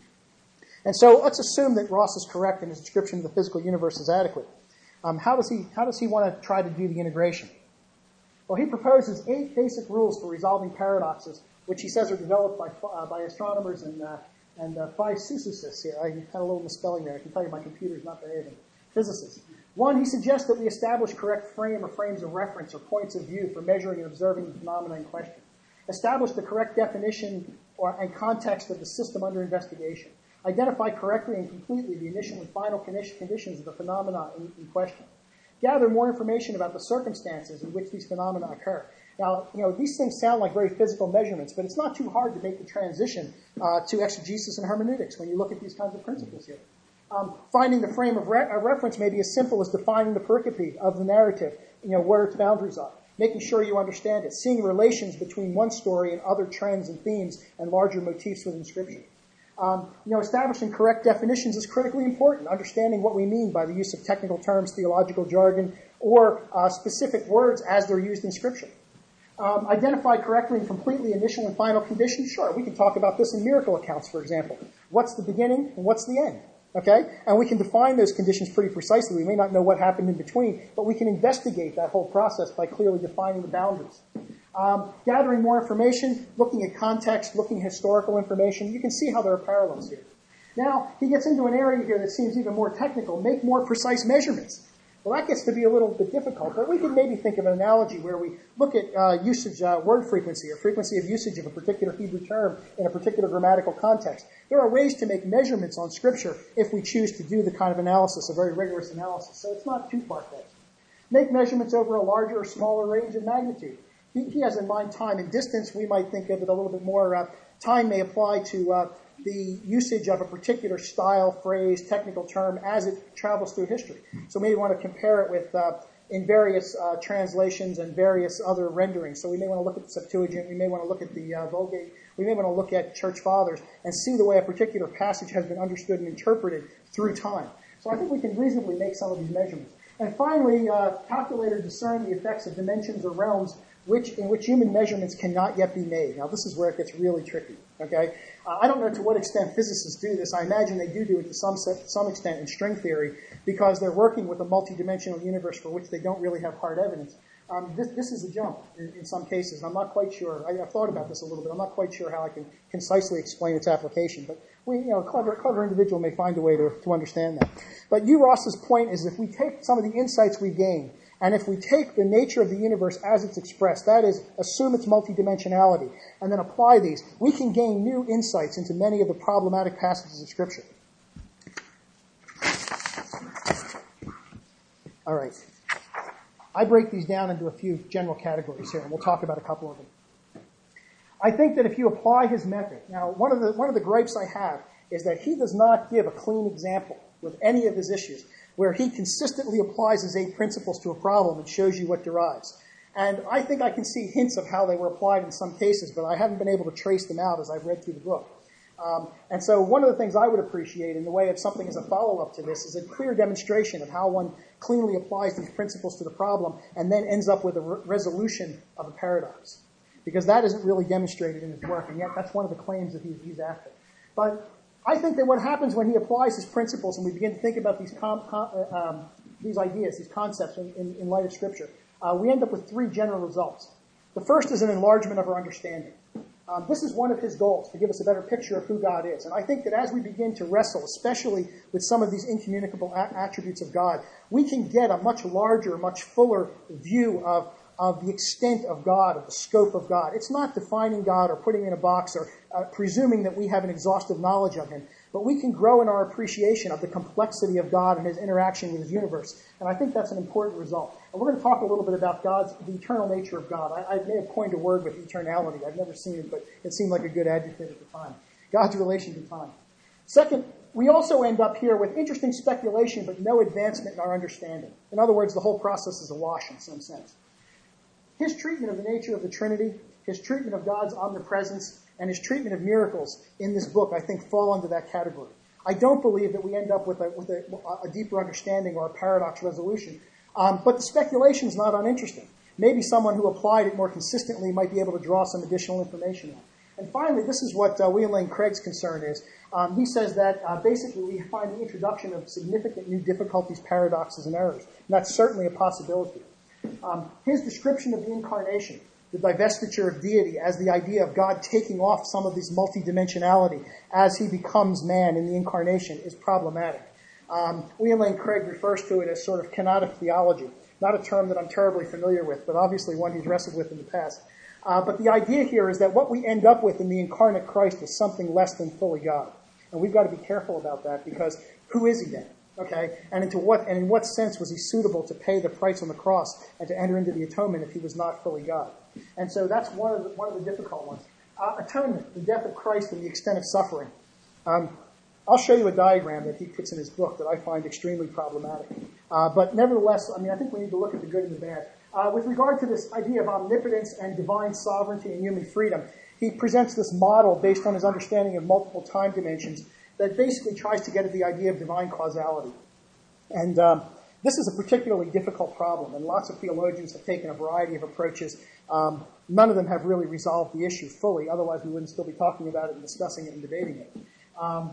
And so let's assume that Ross is correct and his description of the physical universe is adequate. Um, how does he, how does he want to try to do the integration? Well, he proposes eight basic rules for resolving paradoxes, which he says are developed by uh, by astronomers and uh, and uh, physicists here. I had a little misspelling there. I can tell you my computer's not behaving. Physicists. One, he suggests that we establish correct frame or frames of reference or points of view for measuring and observing the phenomena in question. Establish the correct definition or, and context of the system under investigation. Identify correctly and completely the initial and final conditions of the phenomena in, in question. Gather more information about the circumstances in which these phenomena occur. Now, you know, these things sound like very physical measurements, but it's not too hard to make the transition uh, to exegesis and hermeneutics when you look at these kinds of principles here. Um, finding the frame of re- a reference may be as simple as defining the pericope of the narrative, you know, where its boundaries are, making sure you understand it, seeing relations between one story and other trends and themes and larger motifs within Scripture. Um, you know, establishing correct definitions is critically important, understanding what we mean by the use of technical terms, theological jargon, or uh, specific words as they're used in Scripture. Um, identify correctly and completely initial and final conditions. Sure, we can talk about this in miracle accounts, for example. What's the beginning and what's the end? Okay? And we can define those conditions pretty precisely. We may not know what happened in between, but we can investigate that whole process by clearly defining the boundaries. Um, gathering more information, looking at context, looking at historical information. You can see how there are parallels here. Now, he gets into an area here that seems even more technical. Make more precise measurements. Well, that gets to be a little bit difficult, but we can maybe think of an analogy where we look at uh, usage, uh, word frequency, or frequency of usage of a particular Hebrew term in a particular grammatical context. There are ways to make measurements on Scripture if we choose to do the kind of analysis, a very rigorous analysis, so it's not too far-fetched. Make measurements over a larger or smaller range of magnitude. He, he has in mind time and distance. We might think of it a little bit more. Uh, time may apply to uh, the usage of a particular style, phrase, technical term as it travels through history. So we may want to compare it with uh, in various uh, translations and various other renderings. So we may want to look at the Septuagint. We may want to look at the uh, Vulgate. We may want to look at church fathers and see the way a particular passage has been understood and interpreted through time. So I think we can reasonably make some of these measurements. And finally, uh, calculate or discern the effects of dimensions or realms which in which human measurements cannot yet be made. Now, this is where it gets really tricky. Okay, uh, I don't know to what extent physicists do this. I imagine they do do it to some some extent in string theory because they're working with a multidimensional universe for which they don't really have hard evidence. Um, this, this is a jump in, in some cases. I'm not quite sure. I, I've thought about this a little bit. I'm not quite sure how I can concisely explain its application. But we, you know, a clever, clever individual may find a way to, to understand that. But Hugh Ross's point is if we take some of the insights we gain, and if we take the nature of the universe as it's expressed, that is, assume its multidimensionality, and then apply these, we can gain new insights into many of the problematic passages of Scripture. All right. I break these down into a few general categories here, and we'll talk about a couple of them. I think that if you apply his method, now one of the one of the gripes I have is that he does not give a clean example with any of his issues where he consistently applies his eight principles to a problem and shows you what derives. And I think I can see hints of how they were applied in some cases, but I haven't been able to trace them out as I've read through the book. Um, and so one of the things I would appreciate in the way of something as a follow-up to this is a clear demonstration of how one cleanly applies these principles to the problem and then ends up with a re- resolution of a paradox. Because that isn't really demonstrated in his work, and yet that's one of the claims that he's, he's after. But I think that what happens when he applies his principles and we begin to think about these com- com- um, these ideas, these concepts in, in, in light of Scripture, uh, we end up with three general results. The first is an enlargement of our understanding. Um, this is one of his goals, to give us a better picture of who God is. And I think that as we begin to wrestle, especially with some of these incommunicable a- attributes of God, we can get a much larger, much fuller view of, of the extent of God, of the scope of God. It's not defining God or putting him in a box or uh, presuming that we have an exhaustive knowledge of him, but we can grow in our appreciation of the complexity of God and his interaction with his universe. And I think that's an important result. And we're going to talk a little bit about God's, the eternal nature of God. I, I may have coined a word with eternality. I've never seen it, but it seemed like a good adjective at the time. God's relation to time. Second, we also end up here with interesting speculation, but no advancement in our understanding. In other words, the whole process is a wash in some sense. His treatment of the nature of the Trinity, his treatment of God's omnipresence, and his treatment of miracles in this book, I think, fall under that category. I don't believe that we end up with a, with a, a deeper understanding or a paradox resolution, um, but the speculation is not uninteresting. Maybe someone who applied it more consistently might be able to draw some additional information on. And finally, this is what uh, William Lane Craig's concern is. Um, he says that uh, basically we find the introduction of significant new difficulties, paradoxes, and errors. And that's certainly a possibility. Um, his description of the incarnation, the divestiture of deity as the idea of God taking off some of this multidimensionality as he becomes man in the incarnation is problematic. Um, William Lane Craig refers to it as sort of kenotic theology, not a term that I'm terribly familiar with, but obviously one he's wrestled with in the past. Uh, but the idea here is that what we end up with in the incarnate Christ is something less than fully God. And we've got to be careful about that because who is he then? Okay, and into what and in what sense was he suitable to pay the price on the cross and to enter into the atonement if he was not fully God? And so that's one of the, one of the difficult ones. Uh, atonement, the death of Christ and the extent of suffering. Um, I'll show you a diagram that he puts in his book that I find extremely problematic. Uh, but nevertheless, I mean, I think we need to look at the good and the bad. Uh, with regard to this idea of omnipotence and divine sovereignty and human freedom, he presents this model based on his understanding of multiple time dimensions that basically tries to get at the idea of divine causality. And um, this is a particularly difficult problem, and lots of theologians have taken a variety of approaches. Um, none of them have really resolved the issue fully, otherwise we wouldn't still be talking about it and discussing it and debating it. Um,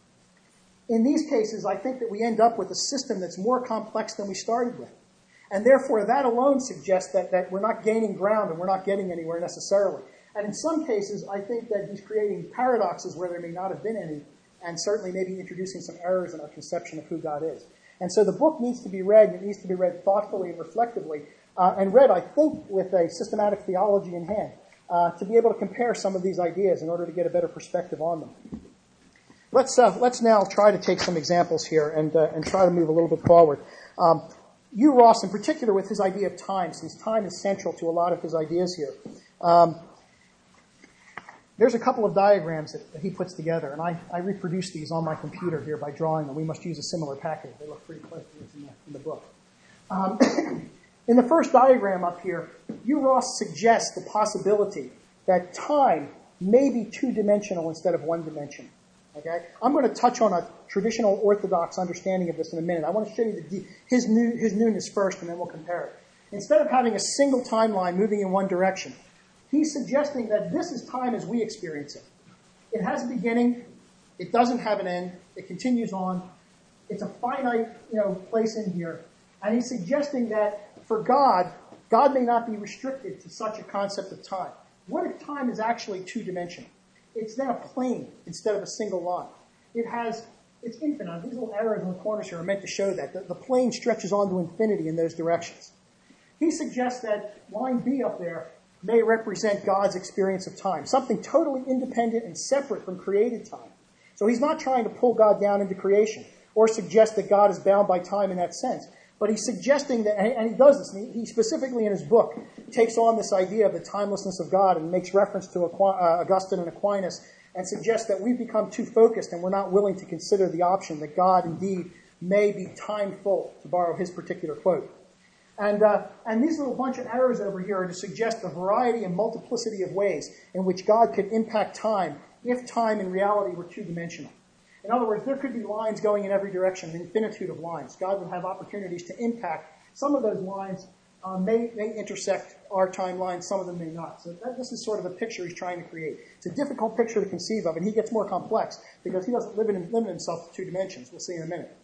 in these cases, I think that we end up with a system that's more complex than we started with. And therefore, that alone suggests that, that we're not gaining ground and we're not getting anywhere necessarily. And in some cases, I think that he's creating paradoxes where there may not have been any, and certainly maybe introducing some errors in our conception of who God is. And so the book needs to be read, and it needs to be read thoughtfully and reflectively, uh, and read, I think, with a systematic theology in hand, uh, to be able to compare some of these ideas in order to get a better perspective on them. Let's uh, let's now try to take some examples here and uh, and try to move a little bit forward. Um, Hugh Ross, in particular, with his idea of time, since time is central to a lot of his ideas here. Um, There's a couple of diagrams that, that he puts together, and I, I reproduce these on my computer here by drawing them. We must use a similar package. They look pretty close to what's in the, in the book. Um, in the first diagram up here, Hugh Ross suggests the possibility that time may be two-dimensional instead of one-dimensional. Okay? I'm going to touch on a traditional Orthodox understanding of this in a minute. I want to show you the, his, new, his newness first, and then we'll compare it. Instead of having a single timeline moving in one direction, he's suggesting that this is time as we experience it. It has a beginning. It doesn't have an end. It continues on. It's a finite, you know, place in here. And he's suggesting that for God, God may not be restricted to such a concept of time. What if time is actually two-dimensional? It's then a plane instead of a single line. It has, it's infinite. These little arrows in the corners here are meant to show that. The, the plane stretches on to infinity in those directions. He suggests that line B up there may represent God's experience of time, something totally independent and separate from created time. So he's not trying to pull God down into creation or suggest that God is bound by time in that sense. But he's suggesting that, and he does this, and he specifically in his book takes on this idea of the timelessness of God and makes reference to Augustine and Aquinas and suggests that we've become too focused and we're not willing to consider the option that God indeed may be timeful, to borrow his particular quote. And, uh, and these little bunch of arrows over here are to suggest the variety and multiplicity of ways in which God could impact time if time in reality were two-dimensional. In other words, there could be lines going in every direction, an infinitude of lines. God would have opportunities to impact. Some of those lines uh, may, may intersect our timeline, some of them may not. So that, this is sort of a picture he's trying to create. It's a difficult picture to conceive of, and he gets more complex because he doesn't limit, limit himself to two dimensions. We'll see in a minute.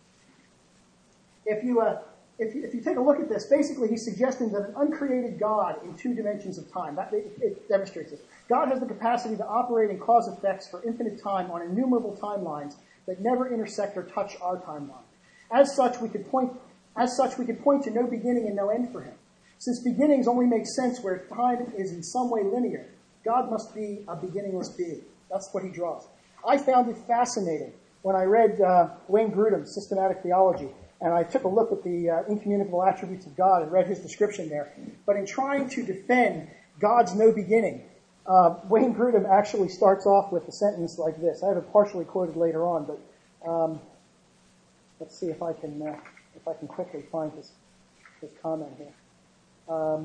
If you, uh, if you, if you take a look at this, basically he's suggesting that an uncreated God in two dimensions of time, that, it, it demonstrates this. God has the capacity to operate in cause effects for infinite time on innumerable timelines that never intersect or touch our timeline. As such, we could point, as such, we could point to no beginning and no end for him. Since beginnings only make sense where time is in some way linear, God must be a beginningless being. That's what he draws. I found it fascinating when I read uh, Wayne Grudem's Systematic Theology, and I took a look at the uh, incommunicable attributes of God and read his description there. But in trying to defend God's no beginning, Uh, Wayne Grudem actually starts off with a sentence like this. I have it partially quoted later on, but um, let's see if I can uh, if I can quickly find his his comment here. Um,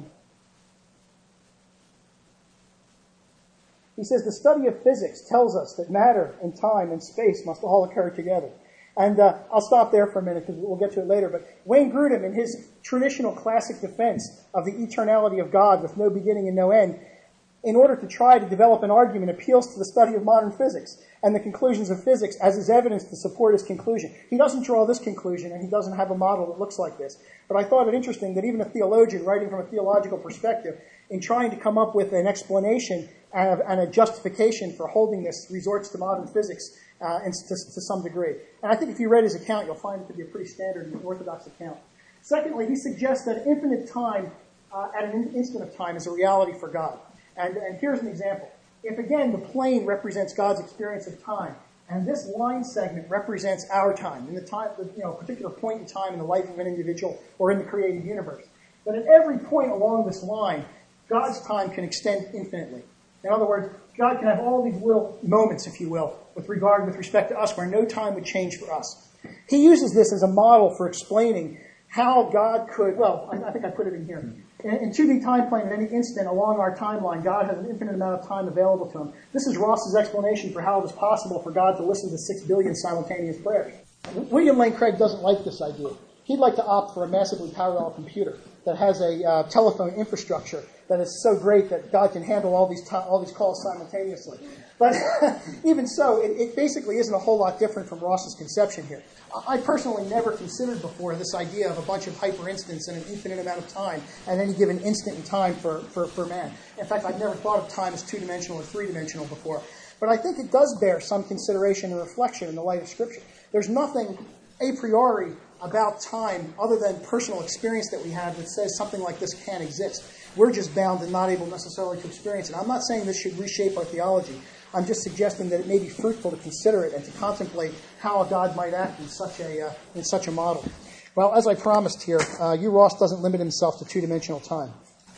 he says the study of physics tells us that matter and time and space must all occur together. And uh, I'll stop there for a minute because we'll get to it later. But Wayne Grudem, in his traditional classic defense of the eternality of God with no beginning and no end, in order to try to develop an argument, appeals to the study of modern physics and the conclusions of physics as his evidence to support his conclusion. He doesn't draw this conclusion, and he doesn't have a model that looks like this. But I thought it interesting that even a theologian, writing from a theological perspective, in trying to come up with an explanation and a, and a justification for holding this, resorts to modern physics uh, and to, to some degree. And I think if you read his account, you'll find it to be a pretty standard and orthodox account. Secondly, he suggests that infinite time uh, at an instant of time is a reality for God. And, and here's an example. If, again, the plane represents God's experience of time, and this line segment represents our time, in the time, you know, a particular point in time in the life of an individual or in the created universe, then at every point along this line, God's time can extend infinitely. In other words, God can have all these little moments, if you will, with regard, with respect to us, where no time would change for us. He uses this as a model for explaining how God could, well, I, I think I put it in here. In, in two D time plane, at any instant along our timeline, God has an infinite amount of time available to him. This is Ross's explanation for how it was possible for God to listen to six billion simultaneous prayers. William Lane Craig doesn't like this idea. He'd like to opt for a massively parallel computer that has a uh, telephone infrastructure that is so great that God can handle all these to- all these calls simultaneously. But even so, it, it basically isn't a whole lot different from Ross's conception here. I personally never considered before this idea of a bunch of hyper-instants in an infinite amount of time at any given instant in time for, for, for man. In fact, I've never thought of time as two-dimensional or three-dimensional before. But I think it does bear some consideration and reflection in the light of Scripture. There's nothing a priori about time other than personal experience that we have that says something like this can't exist. We're just bound and not able necessarily to experience it. I'm not saying this should reshape our theology. I'm just suggesting that it may be fruitful to consider it and to contemplate how a God might act in such a uh, in such a model. Well, as I promised here, uh, Hugh Ross doesn't limit himself to two-dimensional time.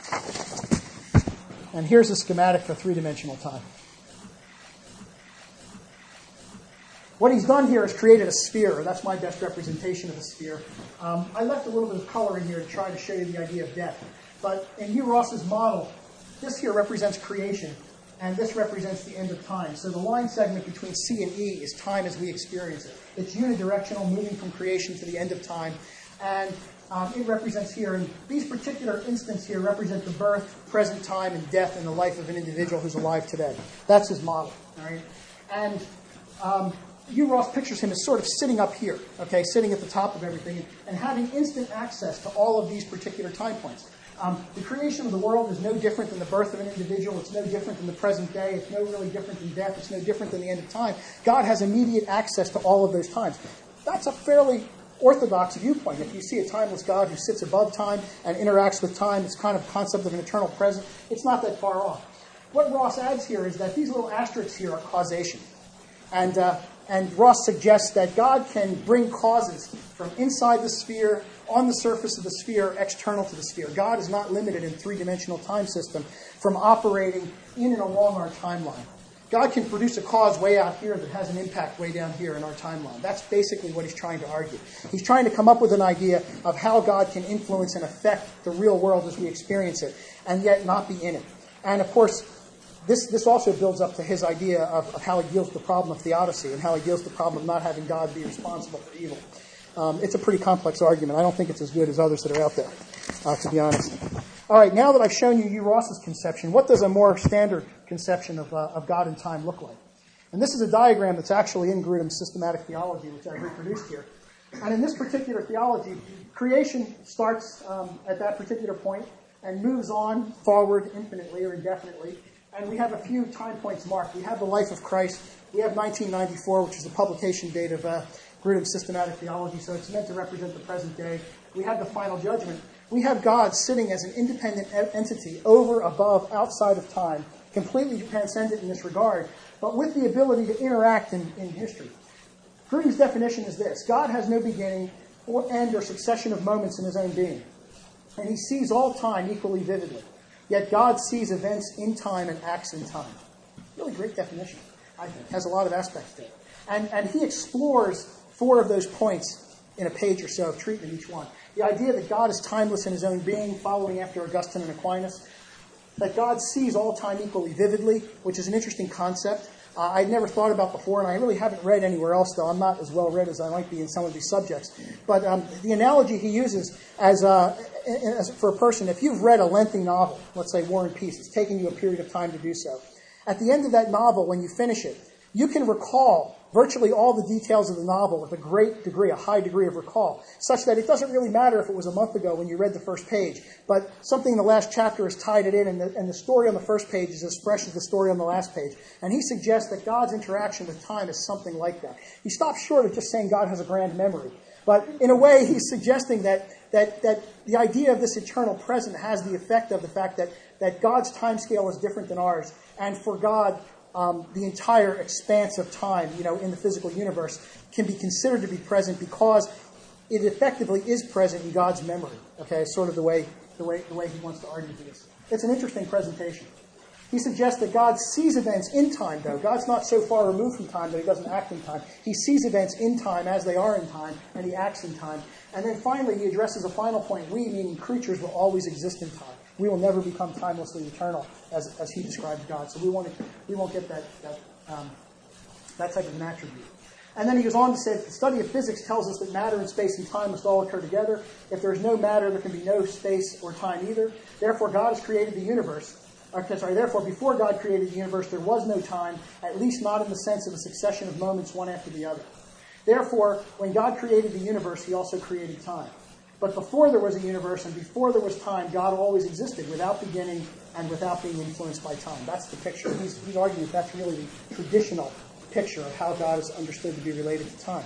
And here's a schematic for three-dimensional time. What he's done here is created a sphere. That's my best representation of a sphere. Um, I left a little bit of color in here to try to show you the idea of depth. But in Hugh Ross's model, this here represents creation. and this represents the end of time. So the line segment between C and E is time as we experience it. It's unidirectional, moving from creation to the end of time. And um, it represents here, and these particular instances here represent the birth, present time, and death in the life of an individual who's alive today. That's his model. All right? And um, Hugh Ross pictures him as sort of sitting up here, okay, sitting at the top of everything, and having instant access to all of these particular time points. Um, the creation of the world is no different than the birth of an individual. It's no different than the present day. It's no really different than death. It's no different than the end of time. God has immediate access to all of those times. That's a fairly orthodox viewpoint. If you see a timeless God who sits above time and interacts with time, it's kind of a concept of an eternal present. It's not that far off. What Ross adds here is that these little asterisks here are causation. And, uh, and Ross suggests that God can bring causes from inside the sphere, on the surface of the sphere, external to the sphere. God is not limited in three-dimensional time system from operating in and along our timeline. God can produce a cause way out here that has an impact way down here in our timeline. That's basically what he's trying to argue. He's trying to come up with an idea of how God can influence and affect the real world as we experience it, and yet not be in it. And of course, this, this also builds up to his idea of, of how he deals with the problem of theodicy and how he deals with the problem of not having God be responsible for evil. Um, it's a pretty complex argument. I don't think it's as good as others that are out there, uh, to be honest. All right, now that I've shown you Hugh Ross's conception, what does a more standard conception of, uh, of God and time look like? And this is a diagram that's actually in Grudem's systematic theology, which I've reproduced here. And in this particular theology, creation starts um, at that particular point and moves on forward infinitely or indefinitely. And we have a few time points marked. We have the life of Christ. We have nineteen ninety-four, which is the publication date of uh, Grudem's systematic theology, so it's meant to represent the present day. We have the final judgment. We have God sitting as an independent entity over, above, outside of time, completely transcendent in this regard, but with the ability to interact in, in history. Grudem's definition is this: God has no beginning or end or succession of moments in his own being, and he sees all time equally vividly. Yet God sees events in time and acts in time. Really great definition, I think. Has a lot of aspects to it. And, and he explores four of those points in a page or so of treatment, each one. The idea that God is timeless in his own being, following after Augustine and Aquinas. That God sees all time equally vividly, which is an interesting concept. Uh, I'd never thought about before, and I really haven't read anywhere else, though I'm not as well read as I might be in some of these subjects. But um, the analogy he uses as, uh, as for a person, if you've read a lengthy novel, let's say War and Peace, it's taken you a period of time to do so. At the end of that novel, when you finish it, you can recall virtually all the details of the novel with a great degree, a high degree of recall, such that it doesn't really matter if it was a month ago when you read the first page, but something in the last chapter has tied it in, and the, and the story on the first page is as fresh as the story on the last page. And he suggests that God's interaction with time is something like that. He stops short of just saying God has a grand memory, but in a way he's suggesting that that, that the idea of this eternal present has the effect of the fact that, that God's time scale is different than ours, and for God, Um, the entire expanse of time, you know, in the physical universe can be considered to be present because it effectively is present in God's memory. Okay, sort of the way the way the way he wants to argue this. It's an interesting presentation. He suggests that God sees events in time, though. God's not so far removed from time that he doesn't act in time. He sees events in time as they are in time, and he acts in time. And then finally, he addresses a final point. We, meaning creatures, will always exist in time. We will never become timelessly eternal, as as he describes God. So we won't we won't get that that um, that type of an attribute. And then he goes on to say that the study of physics tells us that matter and space and time must all occur together. If there is no matter, there can be no space or time either. Therefore, God has created the universe. Okay, sorry. Therefore, before God created the universe, there was no time, at least not in the sense of a succession of moments one after the other. Therefore, when God created the universe, he also created time. But before there was a universe and before there was time, God always existed without beginning and without being influenced by time. That's the picture. He's, he's arguing that that's really the traditional picture of how God is understood to be related to time.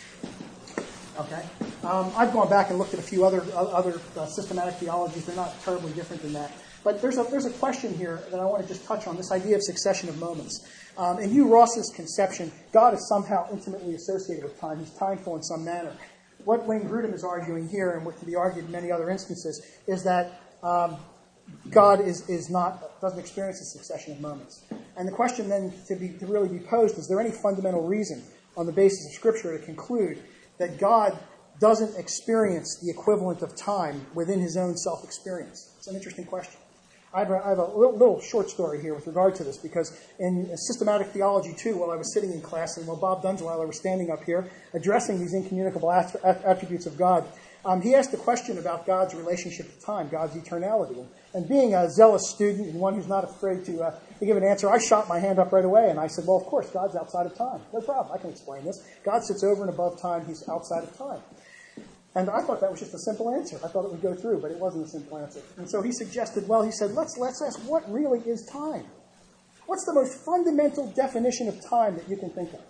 Okay. Um, I've gone back and looked at a few other other uh, systematic theologies. They're not terribly different than that. But there's a there's a question here that I want to just touch on, this idea of succession of moments. Um, in Hugh Ross's conception, God is somehow intimately associated with time. He's timeful in some manner. What Wayne Grudem is arguing here, and what can be argued in many other instances, is that um, God is, is not doesn't experience a succession of moments. And the question then to be to really be posed, is there any fundamental reason on the basis of Scripture to conclude that God doesn't experience the equivalent of time within his own self-experience? It's an interesting question. I have a, I have a little, little short story here with regard to this, because in systematic theology two, while I was sitting in class, and while Bob Dunzweiler was standing up here addressing these incommunicable attributes of God, um, he asked a question about God's relationship to time, God's eternality. And, and being a zealous student and one who's not afraid to, uh, to give an answer, I shot my hand up right away, and I said, well, of course, God's outside of time. No problem, I can explain this. God sits over and above time, he's outside of time. And I thought that was just a simple answer. I thought it would go through, but it wasn't a simple answer. And so he suggested, well, he said, let's let's ask, what really is time? What's the most fundamental definition of time that you can think of?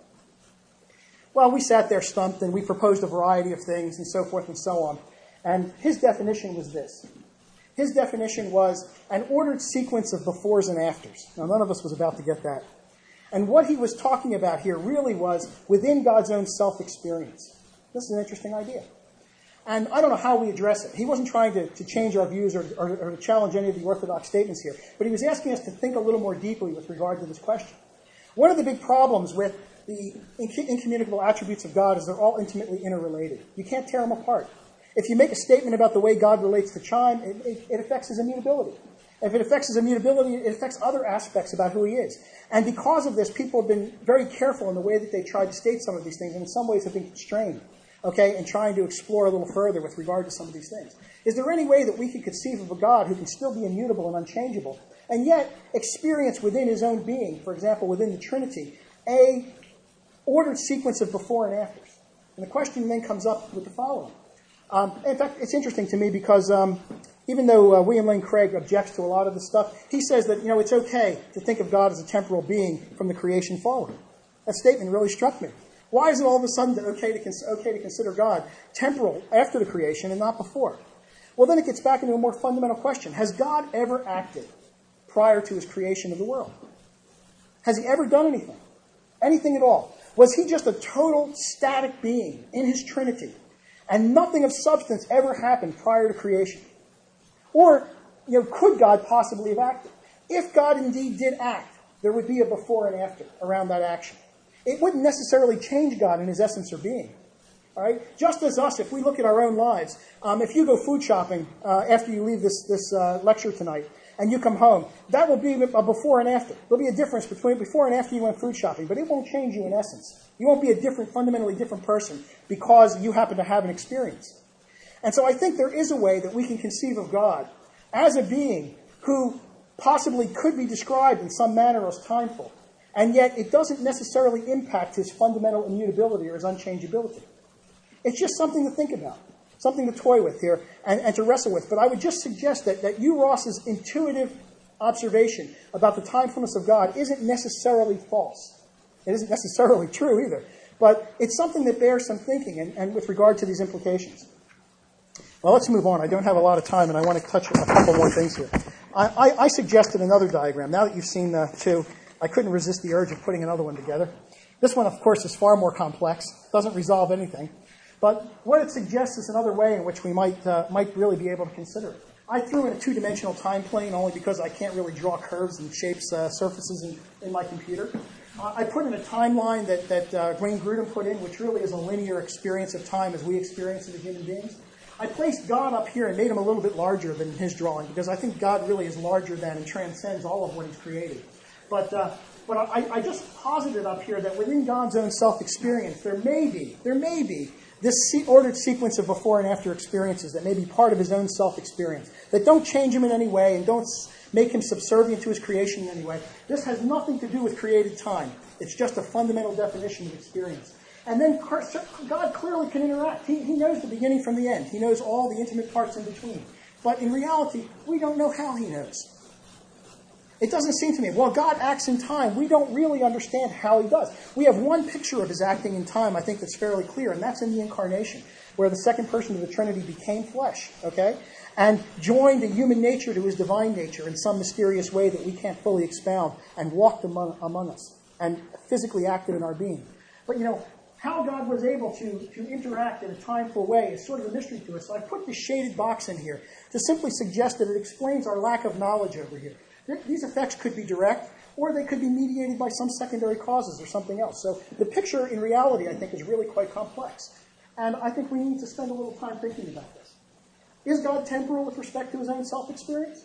Well, we sat there stumped, and we proposed a variety of things, and so forth and so on. And his definition was this. His definition was an ordered sequence of befores and afters. Now, none of us was about to get that. And what he was talking about here really was within God's own self-experience. This is an interesting idea. And I don't know how we address it. He wasn't trying to, to change our views or, or, or to challenge any of the orthodox statements here, but he was asking us to think a little more deeply with regard to this question. One of the big problems with the incommunicable attributes of God is they're all intimately interrelated. You can't tear them apart. If you make a statement about the way God relates to time, it, it, it affects his immutability. If it affects his immutability, it affects other aspects about who he is. And because of this, people have been very careful in the way that they tried to state some of these things, and in some ways have been constrained. Okay, and trying to explore a little further with regard to some of these things. Is there any way that we could conceive of a God who can still be immutable and unchangeable, and yet experience within his own being, for example, within the Trinity, a ordered sequence of before and afters? And the question then comes up with the following. Um, in fact, it's interesting to me because um, even though uh, William Lane Craig objects to a lot of this stuff, he says that, you know, it's okay to think of God as a temporal being from the creation forward. That statement really struck me. Why is it all of a sudden okay to, cons- okay to consider God temporal after the creation and not before? Well, then it gets back into a more fundamental question. Has God ever acted prior to his creation of the world? Has he ever done anything? Anything at all? Was he just a total static being in his Trinity, and nothing of substance ever happened prior to creation? Or, you know, could God possibly have acted? If God indeed did act, there would be a before and after around that action. It wouldn't necessarily change God in his essence or being. All right? Just as us, if we look at our own lives, um, if you go food shopping uh, after you leave this, this uh, lecture tonight and you come home, that will be a before and after. There'll be a difference between before and after you went food shopping, but it won't change you in essence. You won't be a different, fundamentally different person because you happen to have an experience. And so I think there is a way that we can conceive of God as a being who possibly could be described in some manner as timeful. And yet it doesn't necessarily impact his fundamental immutability or his unchangeability. It's just something to think about, something to toy with here and, and to wrestle with. But I would just suggest that, that Hugh Ross's intuitive observation about the timefulness of God isn't necessarily false. It isn't necessarily true either. But it's something that bears some thinking and, and with regard to these implications. Well, let's move on. I don't have a lot of time, and I want to touch a couple more things here. I, I, I suggested another diagram. Now that you've seen uh, two, I couldn't resist the urge of putting another one together. This one, of course, is far more complex. Doesn't resolve anything. But what it suggests is another way in which we might uh, might really be able to consider it. I threw in a two-dimensional time plane only because I can't really draw curves and shapes, uh, surfaces in, in my computer. Uh, I put in a timeline that, that uh, Wayne Grudem put in, which really is a linear experience of time as we experience it as human beings. I placed God up here and made him a little bit larger than his drawing because I think God really is larger than and transcends all of what he's created. But uh, but I, I just posited up here that within God's own self-experience, there may be, there may be this ordered sequence of before and after experiences that may be part of his own self-experience, that don't change him in any way and don't make him subservient to his creation in any way. This has nothing to do with created time. It's just a fundamental definition of experience. And then God clearly can interact. He, he knows the beginning from the end. He knows all the intimate parts in between. But in reality, we don't know how he knows. It doesn't seem to me, well, God acts in time. We don't really understand how he does. We have one picture of his acting in time, I think, that's fairly clear, and that's in the Incarnation, where the second person of the Trinity became flesh, okay, and joined a human nature to his divine nature in some mysterious way that we can't fully expound, and walked among, among us, and physically acted in our being. But, you know, how God was able to, to interact in a timeful way is sort of a mystery to us. So I put this shaded box in here to simply suggest that it explains our lack of knowledge over here. These effects could be direct, or they could be mediated by some secondary causes or something else. So the picture, in reality, I think, is really quite complex. And I think we need to spend a little time thinking about this. Is God temporal with respect to his own self-experience?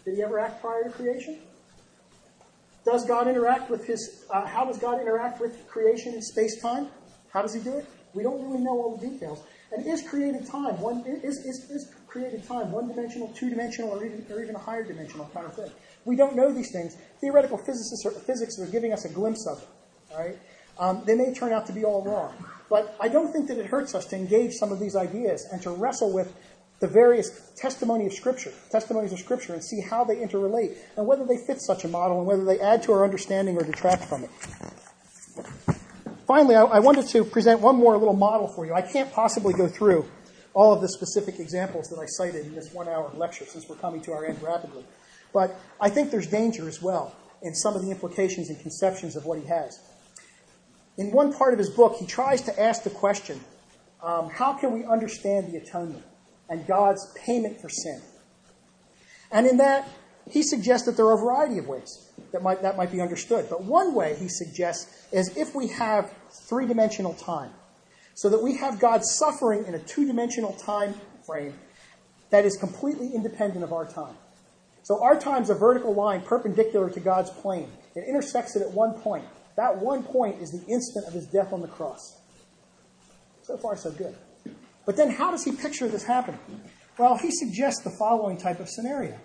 Did he ever act prior to creation? Does God interact with his, uh, how does God interact with creation in space-time? How does he do it? We don't really know all the details. And is created time one is, is, is created time one-dimensional, two-dimensional, or even, or even a higher dimensional kind of thing? We don't know these things. Theoretical physicists or physics are giving us a glimpse of it. All right? Um, they may turn out to be all wrong. But I don't think that it hurts us to engage some of these ideas and to wrestle with the various testimony of Scripture, testimonies of Scripture, and see how they interrelate and whether they fit such a model and whether they add to our understanding or detract from it. Finally, I, I wanted to present one more little model for you. I can't possibly go through all of the specific examples that I cited in this one-hour lecture since we're coming to our end rapidly. But I think there's danger as well in some of the implications and conceptions of what he has. In one part of his book, he tries to ask the question, um, how can we understand the atonement and God's payment for sin? And in that, he suggests that there are a variety of ways that might, that might be understood. But one way, he suggests, is if we have three-dimensional time, so that we have God suffering in a two-dimensional time frame that is completely independent of our time. So our time's a vertical line perpendicular to God's plane. It intersects it at one point. That one point is the instant of his death on the cross. So far, so good. But then how does he picture this happening? Well, he suggests the following type of scenario.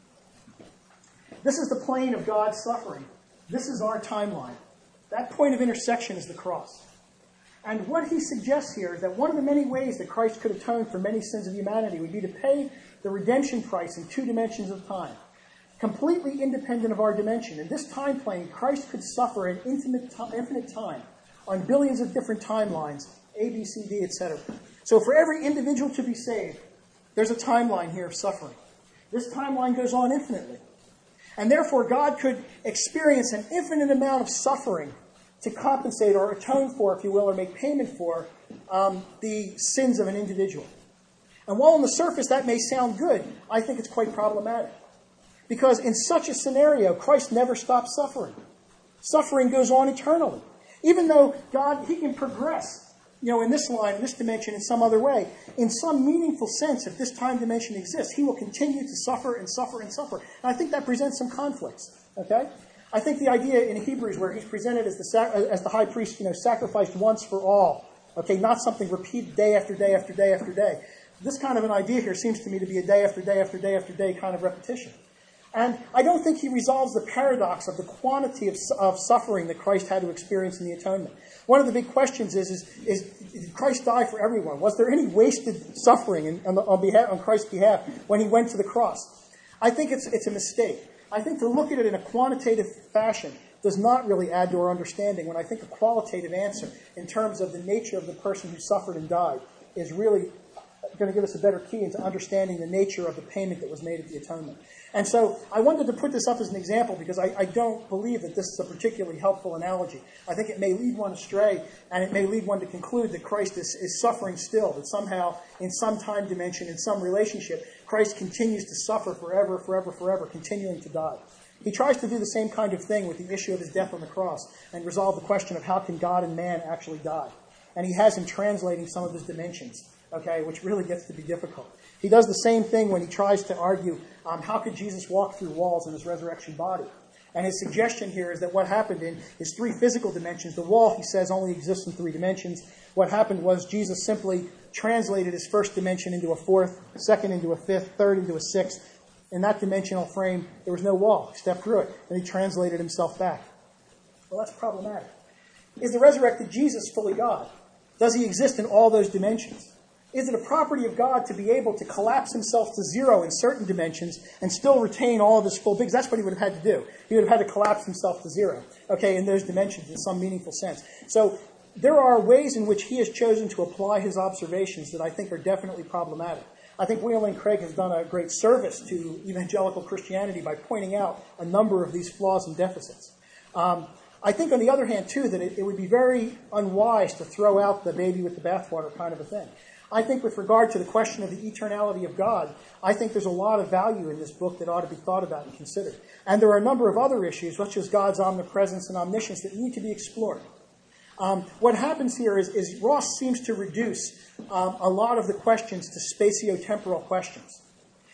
This is the plane of God's suffering. This is our timeline. That point of intersection is the cross. And what he suggests here is that one of the many ways that Christ could atone for many sins of humanity would be to pay the redemption price in two dimensions of time, completely independent of our dimension. In this time plane, Christ could suffer in infinite, infinite time on billions of different timelines, A, B, C, D, et cetera. So for every individual to be saved, there's a timeline here of suffering. This timeline goes on infinitely. And therefore, God could experience an infinite amount of suffering to compensate or atone for, if you will, or make payment for um, the sins of an individual. And while on the surface that may sound good, I think it's quite problematic. Because in such a scenario, Christ never stops suffering. Suffering goes on eternally. Even though God, he can progress, you know, in this line, in this dimension, in some other way. In some meaningful sense, if this time dimension exists, he will continue to suffer and suffer and suffer. And I think that presents some conflicts, okay? I think the idea in Hebrews where he's presented as the sac- as the high priest, you know, sacrificed once for all, okay, not something repeated day after day after day after day. This kind of an idea here seems to me to be a day after day after day after day kind of repetition. And I don't think he resolves the paradox of the quantity of, of suffering that Christ had to experience in the atonement. One of the big questions is, is, is did Christ die for everyone? Was there any wasted suffering in, on, the, on, behalf, on Christ's behalf when he went to the cross? I think it's, it's a mistake. I think to look at it in a quantitative fashion does not really add to our understanding, when I think a qualitative answer in terms of the nature of the person who suffered and died is really going to give us a better key into understanding the nature of the payment that was made at the atonement. And so I wanted to put this up as an example because I, I don't believe that this is a particularly helpful analogy. I think it may lead one astray, and it may lead one to conclude that Christ is, is suffering still, that somehow in some time dimension, in some relationship, Christ continues to suffer forever, forever, forever, continuing to die. He tries to do the same kind of thing with the issue of his death on the cross and resolve the question of how can God and man actually die. And he has him translating some of his dimensions, okay, which really gets to be difficult. He does the same thing when he tries to argue um, how could Jesus walk through walls in his resurrection body. And his suggestion here is that what happened in his three physical dimensions, the wall, he says, only exists in three dimensions. What happened was Jesus simply translated his first dimension into a fourth, second into a fifth, third into a sixth. In that dimensional frame, there was no wall. He stepped through it, and he translated himself back. Well, that's problematic. Is the resurrected Jesus fully God? Does he exist in all those dimensions? Is it a property of God to be able to collapse himself to zero in certain dimensions and still retain all of his full being? That's what he would have had to do. He would have had to collapse himself to zero, okay, in those dimensions in some meaningful sense. So there are ways in which he has chosen to apply his observations that I think are definitely problematic. I think William Lane Craig has done a great service to evangelical Christianity by pointing out a number of these flaws and deficits. Um, I think, on the other hand, too, that it, it would be very unwise to throw out the baby with the bathwater kind of a thing. I think with regard to the question of the eternality of God, I think there's a lot of value in this book that ought to be thought about and considered. And there are a number of other issues, such as God's omnipresence and omniscience, that need to be explored. Um, what happens here is, is Ross seems to reduce um, a lot of the questions to spatio-temporal questions.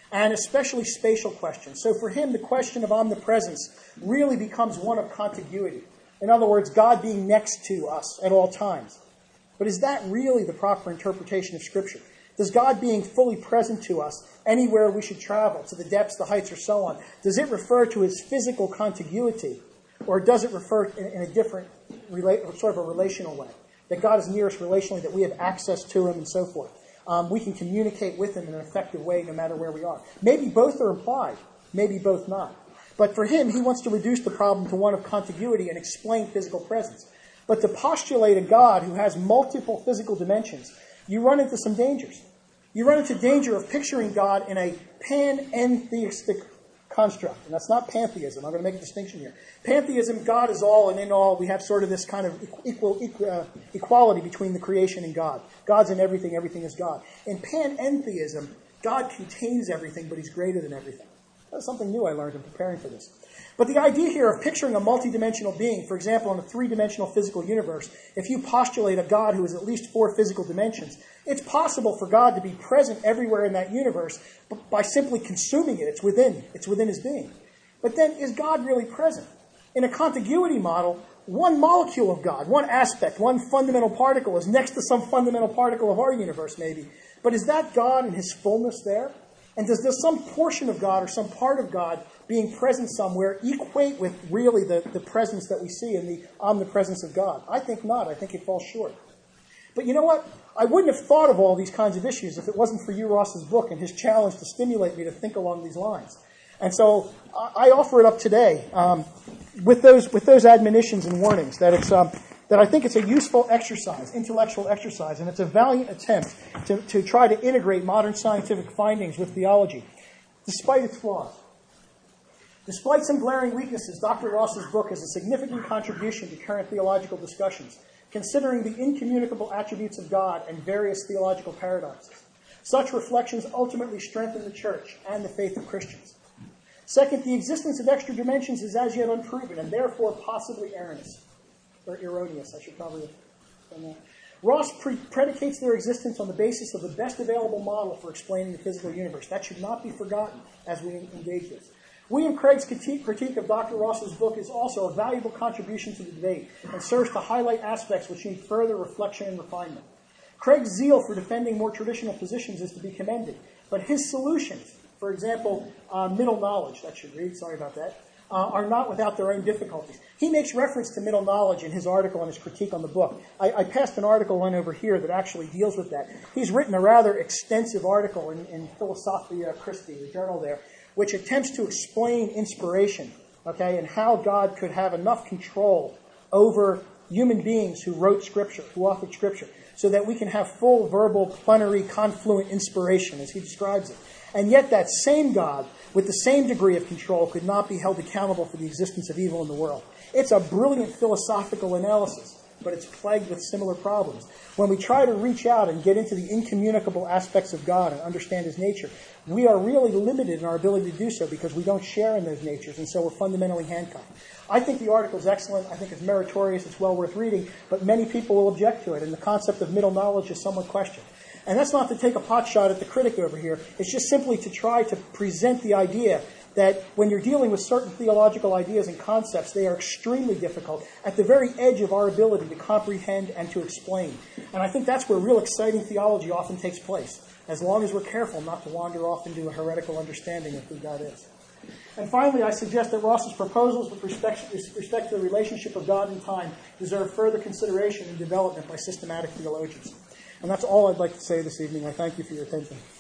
and especially spatial questions. So for him, the question of omnipresence really becomes one of contiguity. In other words, God being next to us at all times. But is that really the proper interpretation of Scripture? Does God being fully present to us anywhere we should travel, to the depths, the heights, or so on, does it refer to his physical contiguity, or does it refer in, in a different, sort of a relational way? That God is near us relationally, that we have access to him, and so forth. Um, we can communicate with him in an effective way no matter where we are. Maybe both are implied, maybe both not. But for him, he wants to reduce the problem to one of contiguity and explain physical presence. But to postulate a God who has multiple physical dimensions, you run into some dangers. You run into danger of picturing God in a panentheistic construct. And that's not pantheism. I'm going to make a distinction here. Pantheism, God is all, and in all, we have sort of this kind of equal, equal uh, equality between the creation and God. God's in everything, everything is God. In panentheism, God contains everything, but he's greater than everything. That's something new I learned in preparing for this. But the idea here of picturing a multidimensional being, for example, in a three-dimensional physical universe, if you postulate a God who has at least four physical dimensions, it's possible for God to be present everywhere in that universe by simply consuming it. It's within. It's within his being. But then, is God really present? In a contiguity model, one molecule of God, one aspect, one fundamental particle is next to some fundamental particle of our universe, maybe. But is that God in his fullness there? And does, does some portion of God or some part of God being present somewhere equate with really the, the presence that we see in the omnipresence of God? I think not. I think it falls short. But you know what? I wouldn't have thought of all these kinds of issues if it wasn't for Hugh Ross's book and his challenge to stimulate me to think along these lines. And so I offer it up today um, with those with those admonitions and warnings that it's um, that I think it's a useful exercise, intellectual exercise, and it's a valiant attempt to, to try to integrate modern scientific findings with theology, despite its flaws. Despite some glaring weaknesses, Doctor Ross's book is a significant contribution to current theological discussions, considering the incommunicable attributes of God and various theological paradoxes. Such reflections ultimately strengthen the Church and the faith of Christians. Second, the existence of extra dimensions is as yet unproven and therefore possibly erroneous. Or erroneous, I should probably have done that. Ross pre- predicates their existence on the basis of the best available model for explaining the physical universe. That should not be forgotten as we engage this. William Craig's critique, critique of Doctor Ross's book is also a valuable contribution to the debate and serves to highlight aspects which need further reflection and refinement. Craig's zeal for defending more traditional positions is to be commended, but his solutions, for example, uh, middle knowledge, that should read, sorry about that, Uh, are not without their own difficulties. He makes reference to middle knowledge in his article and his critique on the book. I, I passed an article in over here that actually deals with that. He's written a rather extensive article in, in Philosophia Christi, the journal there, which attempts to explain inspiration, okay, and how God could have enough control over human beings who wrote Scripture, who authored Scripture, so that we can have full verbal, plenary, confluent inspiration, as he describes it. And yet that same God, with the same degree of control, could not be held accountable for the existence of evil in the world. It's a brilliant philosophical analysis, but it's plagued with similar problems. When we try to reach out and get into the incommunicable aspects of God and understand his nature, we are really limited in our ability to do so because we don't share in those natures, and so we're fundamentally handcuffed. I think the article is excellent. I think it's meritorious. It's well worth reading, but many people will object to it, and the concept of middle knowledge is somewhat questioned. And that's not to take a pot shot at the critic over here. It's just simply to try to present the idea that when you're dealing with certain theological ideas and concepts, they are extremely difficult, at the very edge of our ability to comprehend and to explain. And I think that's where real exciting theology often takes place, as long as we're careful not to wander off into a heretical understanding of who God is. And finally, I suggest that Ross's proposals with respect, respect to the relationship of God and time deserve further consideration and development by systematic theologians. And that's all I'd like to say this evening. I thank you for your attention.